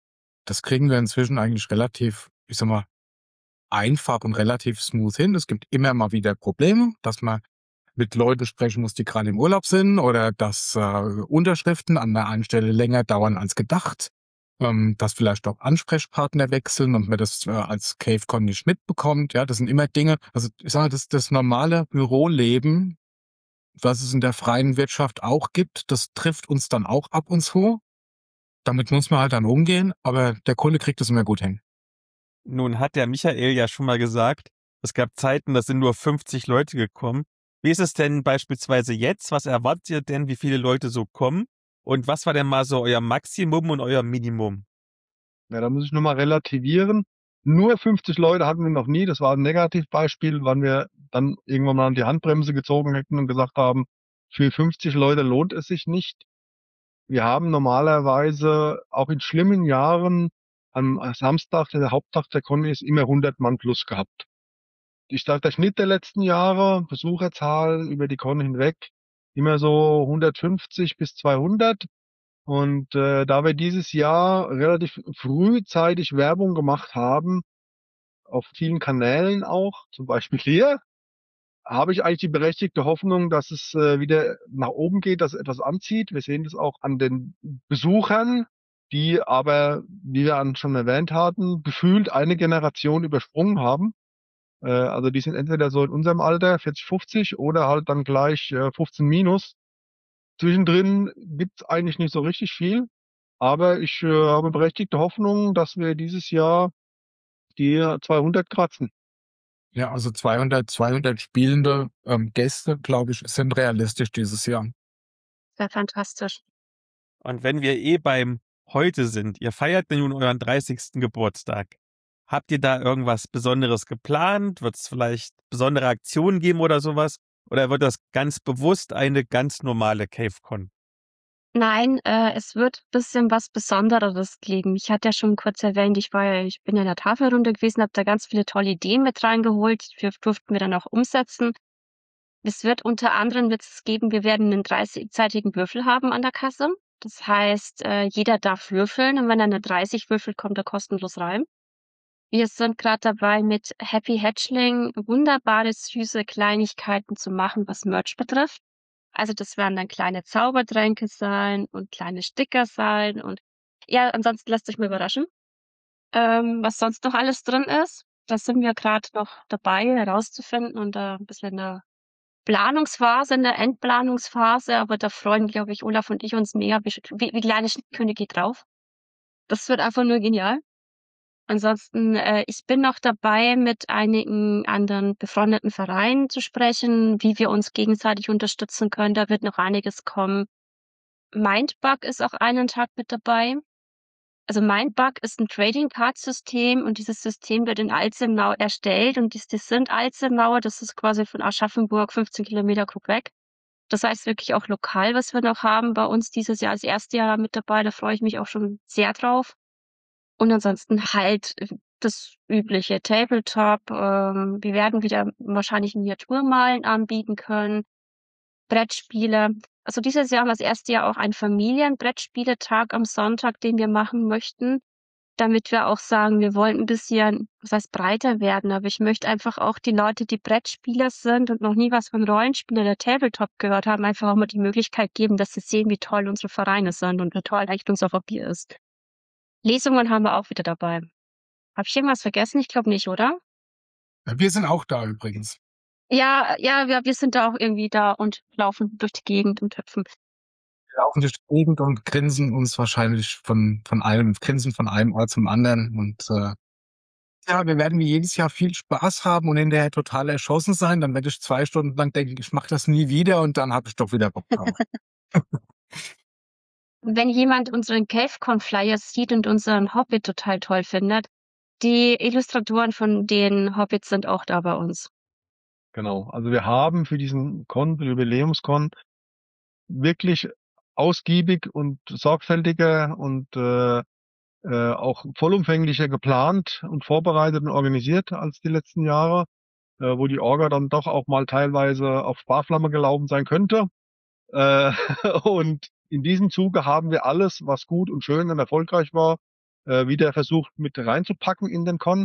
das kriegen wir inzwischen eigentlich relativ, ich sag mal, einfach und relativ smooth hin. Es gibt immer mal wieder Probleme, dass man mit Leuten sprechen muss, die gerade im Urlaub sind, oder dass Unterschriften an der einen Stelle länger dauern als gedacht, dass vielleicht auch Ansprechpartner wechseln und man das als CaveCon nicht mitbekommt. Ja, das sind immer Dinge, also ich sage, das normale Büroleben, was es in der freien Wirtschaft auch gibt, das trifft uns dann auch ab und zu. Damit muss man halt dann umgehen, aber der Kunde kriegt es immer gut hin. Nun hat der Michael ja schon mal gesagt, es gab Zeiten, da sind nur 50 Leute gekommen. Wie ist es denn beispielsweise jetzt? Was erwartet ihr denn, wie viele Leute so kommen? Und was war denn mal so euer Maximum und euer Minimum? Ja, da muss ich nochmal relativieren. Nur 50 Leute hatten wir noch nie. Das war ein Negativbeispiel, wann wir dann irgendwann mal an die Handbremse gezogen hätten und gesagt haben, für 50 Leute lohnt es sich nicht. Wir haben normalerweise auch in schlimmen Jahren am Samstag, der Haupttag der Con ist, immer 100 Mann plus gehabt. Ich sage, der Schnitt der letzten Jahre, Besucherzahl über die Con hinweg, immer so 150 bis 200. Und da wir dieses Jahr relativ frühzeitig Werbung gemacht haben, auf vielen Kanälen auch, zum Beispiel hier, habe ich eigentlich die berechtigte Hoffnung, dass es wieder nach oben geht, dass es etwas anzieht. Wir sehen das auch an den Besuchern, die aber, wie wir schon erwähnt hatten, gefühlt eine Generation übersprungen haben. Also die sind entweder so in unserem Alter, 40, 50, oder halt dann gleich 15 minus. Zwischendrin gibt's eigentlich nicht so richtig viel, aber ich habe berechtigte Hoffnung, dass wir dieses Jahr die 200 kratzen. Ja, also 200 spielende Gäste, glaube ich, sind realistisch dieses Jahr. Wäre fantastisch. Und wenn wir beim Heute sind, ihr feiert ja nun euren 30. Geburtstag. Habt ihr da irgendwas Besonderes geplant? Wird es vielleicht besondere Aktionen geben oder sowas? Oder wird das ganz bewusst eine ganz normale CaveCon? Nein, es wird ein bisschen was Besonderes geben. Ich hatte ja schon kurz erwähnt, ich bin ja in der Tafelrunde gewesen, habe da ganz viele tolle Ideen mit reingeholt, die durften wir dann auch umsetzen. Es wird unter anderem wird's geben, wir werden einen 30-seitigen Würfel haben an der Kasse. Das heißt, jeder darf würfeln und wenn er eine 30 würfelt, kommt er kostenlos rein. Wir sind gerade dabei, mit Happy Hatchling wunderbare, süße Kleinigkeiten zu machen, was Merch betrifft. Also das werden dann kleine Zaubertränke sein und kleine Sticker sein und ja, ansonsten lasst euch mal überraschen, was sonst noch alles drin ist. Da sind wir gerade noch dabei herauszufinden und ein bisschen in der Planungsphase, in der Endplanungsphase, aber da freuen, glaube ich, Olaf und ich uns mega wie kleine Schneekönige drauf. Das wird einfach nur genial. Ansonsten, ich bin noch dabei, mit einigen anderen befreundeten Vereinen zu sprechen, wie wir uns gegenseitig unterstützen können. Da wird noch einiges kommen. Mindbug ist auch einen Tag mit dabei. Also Mindbug ist ein Trading-Card-System und dieses System wird in Alzenau erstellt und das sind Alzenauer, das ist quasi von Aschaffenburg 15 Kilometer guck weg. Das heißt wirklich auch lokal, was wir noch haben bei uns dieses Jahr als erste Jahr mit dabei. Da freue ich mich auch schon sehr drauf. Und ansonsten halt das übliche Tabletop. Wir werden wieder wahrscheinlich Miniaturmalen anbieten können. Brettspiele. Also dieses Jahr haben wir das erste Jahr auch einen Familienbrettspieletag am Sonntag, den wir machen möchten, damit wir auch sagen, wir wollen ein bisschen, was heißt breiter werden, aber ich möchte einfach auch die Leute, die Brettspieler sind und noch nie was von Rollenspiel oder Tabletop gehört haben, einfach auch mal die Möglichkeit geben, dass sie sehen, wie toll unsere Vereine sind und wie toll eigentlich unser Hobby ist. Lesungen haben wir auch wieder dabei. Habe ich irgendwas vergessen? Ich glaube nicht, oder? Wir sind auch da übrigens. Ja, wir sind da auch irgendwie da und laufen durch die Gegend und hüpfen. Wir laufen durch die Gegend und grinsen uns wahrscheinlich von einem Ort zum anderen. Und ja, wir werden wie jedes Jahr viel Spaß haben und hinterher total erschossen sein. Dann werde ich 2 Stunden lang denken, ich mache das nie wieder und dann habe ich doch wieder Bock drauf. Wenn jemand unseren CaveCon-Flyer sieht und unseren Hobbit total toll findet, die Illustratoren von den Hobbits sind auch da bei uns. Genau. Also wir haben für diesen Jubiläumskon wirklich ausgiebig und sorgfältiger und auch vollumfänglicher geplant und vorbereitet und organisiert als die letzten Jahre, wo die Orga dann doch auch mal teilweise auf Sparflamme gelaufen sein könnte. Und in diesem Zuge haben wir alles, was gut und schön und erfolgreich war, wieder versucht mit reinzupacken in den Con.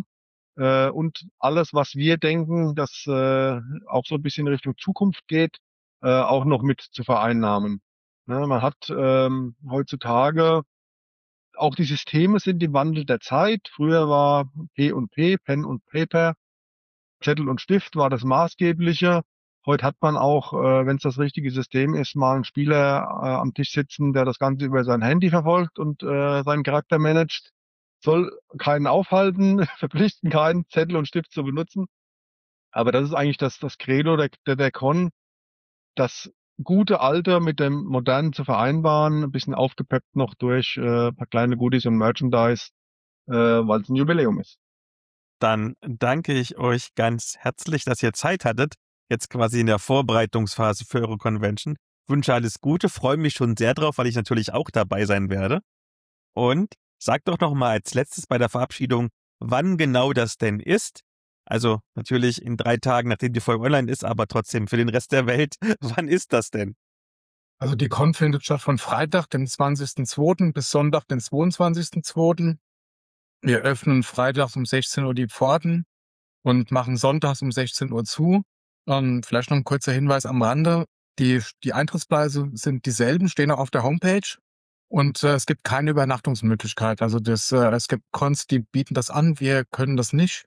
Und alles, was wir denken, dass auch so ein bisschen Richtung Zukunft geht, auch noch mit zu vereinnahmen. Ne, man hat heutzutage auch die Systeme sind im Wandel der Zeit. Früher war P&P, Pen und Paper, Zettel und Stift war das Maßgebliche. Heute hat man auch, wenn es das richtige System ist, mal einen Spieler am Tisch sitzen, der das Ganze über sein Handy verfolgt und seinen Charakter managt. Soll keinen aufhalten, verpflichten keinen, Zettel und Stift zu benutzen. Aber das ist eigentlich das Credo der Con, das gute Alte mit dem Modernen zu vereinbaren, ein bisschen aufgepeppt noch durch paar kleine Goodies und Merchandise, weil es ein Jubiläum ist. Dann danke ich euch ganz herzlich, dass ihr Zeit hattet, jetzt quasi in der Vorbereitungsphase für eure Convention. Wünsche alles Gute, freue mich schon sehr drauf, weil ich natürlich auch dabei sein werde. Und sagt doch noch mal als letztes bei der Verabschiedung, wann genau das denn ist. Also natürlich in 3 Tagen, nachdem die Folge online ist, aber trotzdem für den Rest der Welt. Wann ist das denn? Also die Con findet statt von Freitag, dem 20.02. bis Sonntag, den 22.02. Wir öffnen freitags um 16 Uhr die Pforten und machen sonntags um 16 Uhr zu. Vielleicht noch ein kurzer Hinweis am Rande. Die Eintrittspreise sind dieselben, stehen auch auf der Homepage. Und es gibt keine Übernachtungsmöglichkeit. Also es gibt Cons, die bieten das an, wir können das nicht.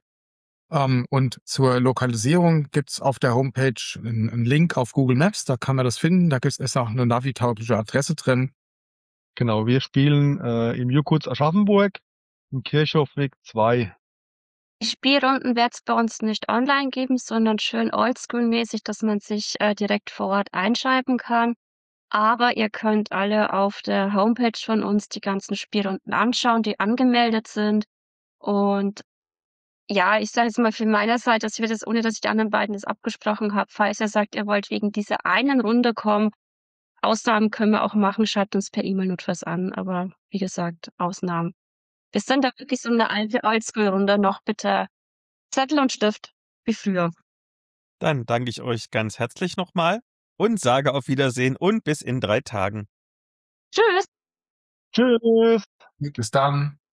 Und zur Lokalisierung gibt's auf der Homepage einen Link auf Google Maps, da kann man das finden. Da ist auch eine navitaugliche Adresse drin. Genau, wir spielen im Jukuts Aschaffenburg im Kirchhofweg 2. Die Spielrunden wird es bei uns nicht online geben, sondern schön oldschool-mäßig, dass man sich direkt vor Ort einschreiben kann. Aber ihr könnt alle auf der Homepage von uns die ganzen Spielrunden anschauen, die angemeldet sind. Und ja, ich sage jetzt mal von meiner Seite, dass wir das, ohne dass ich die anderen beiden das abgesprochen habe, falls ihr sagt, ihr wollt wegen dieser einen Runde kommen, Ausnahmen können wir auch machen, schreibt uns per E-Mail notfalls an. Aber wie gesagt, Ausnahmen. Wir sind da wirklich so eine alte Oldschool-Runde noch, bitte Zettel und Stift, wie früher. Dann danke ich euch ganz herzlich nochmal und sage auf Wiedersehen und bis in 3 Tagen. Tschüss! Tschüss! Bis dann.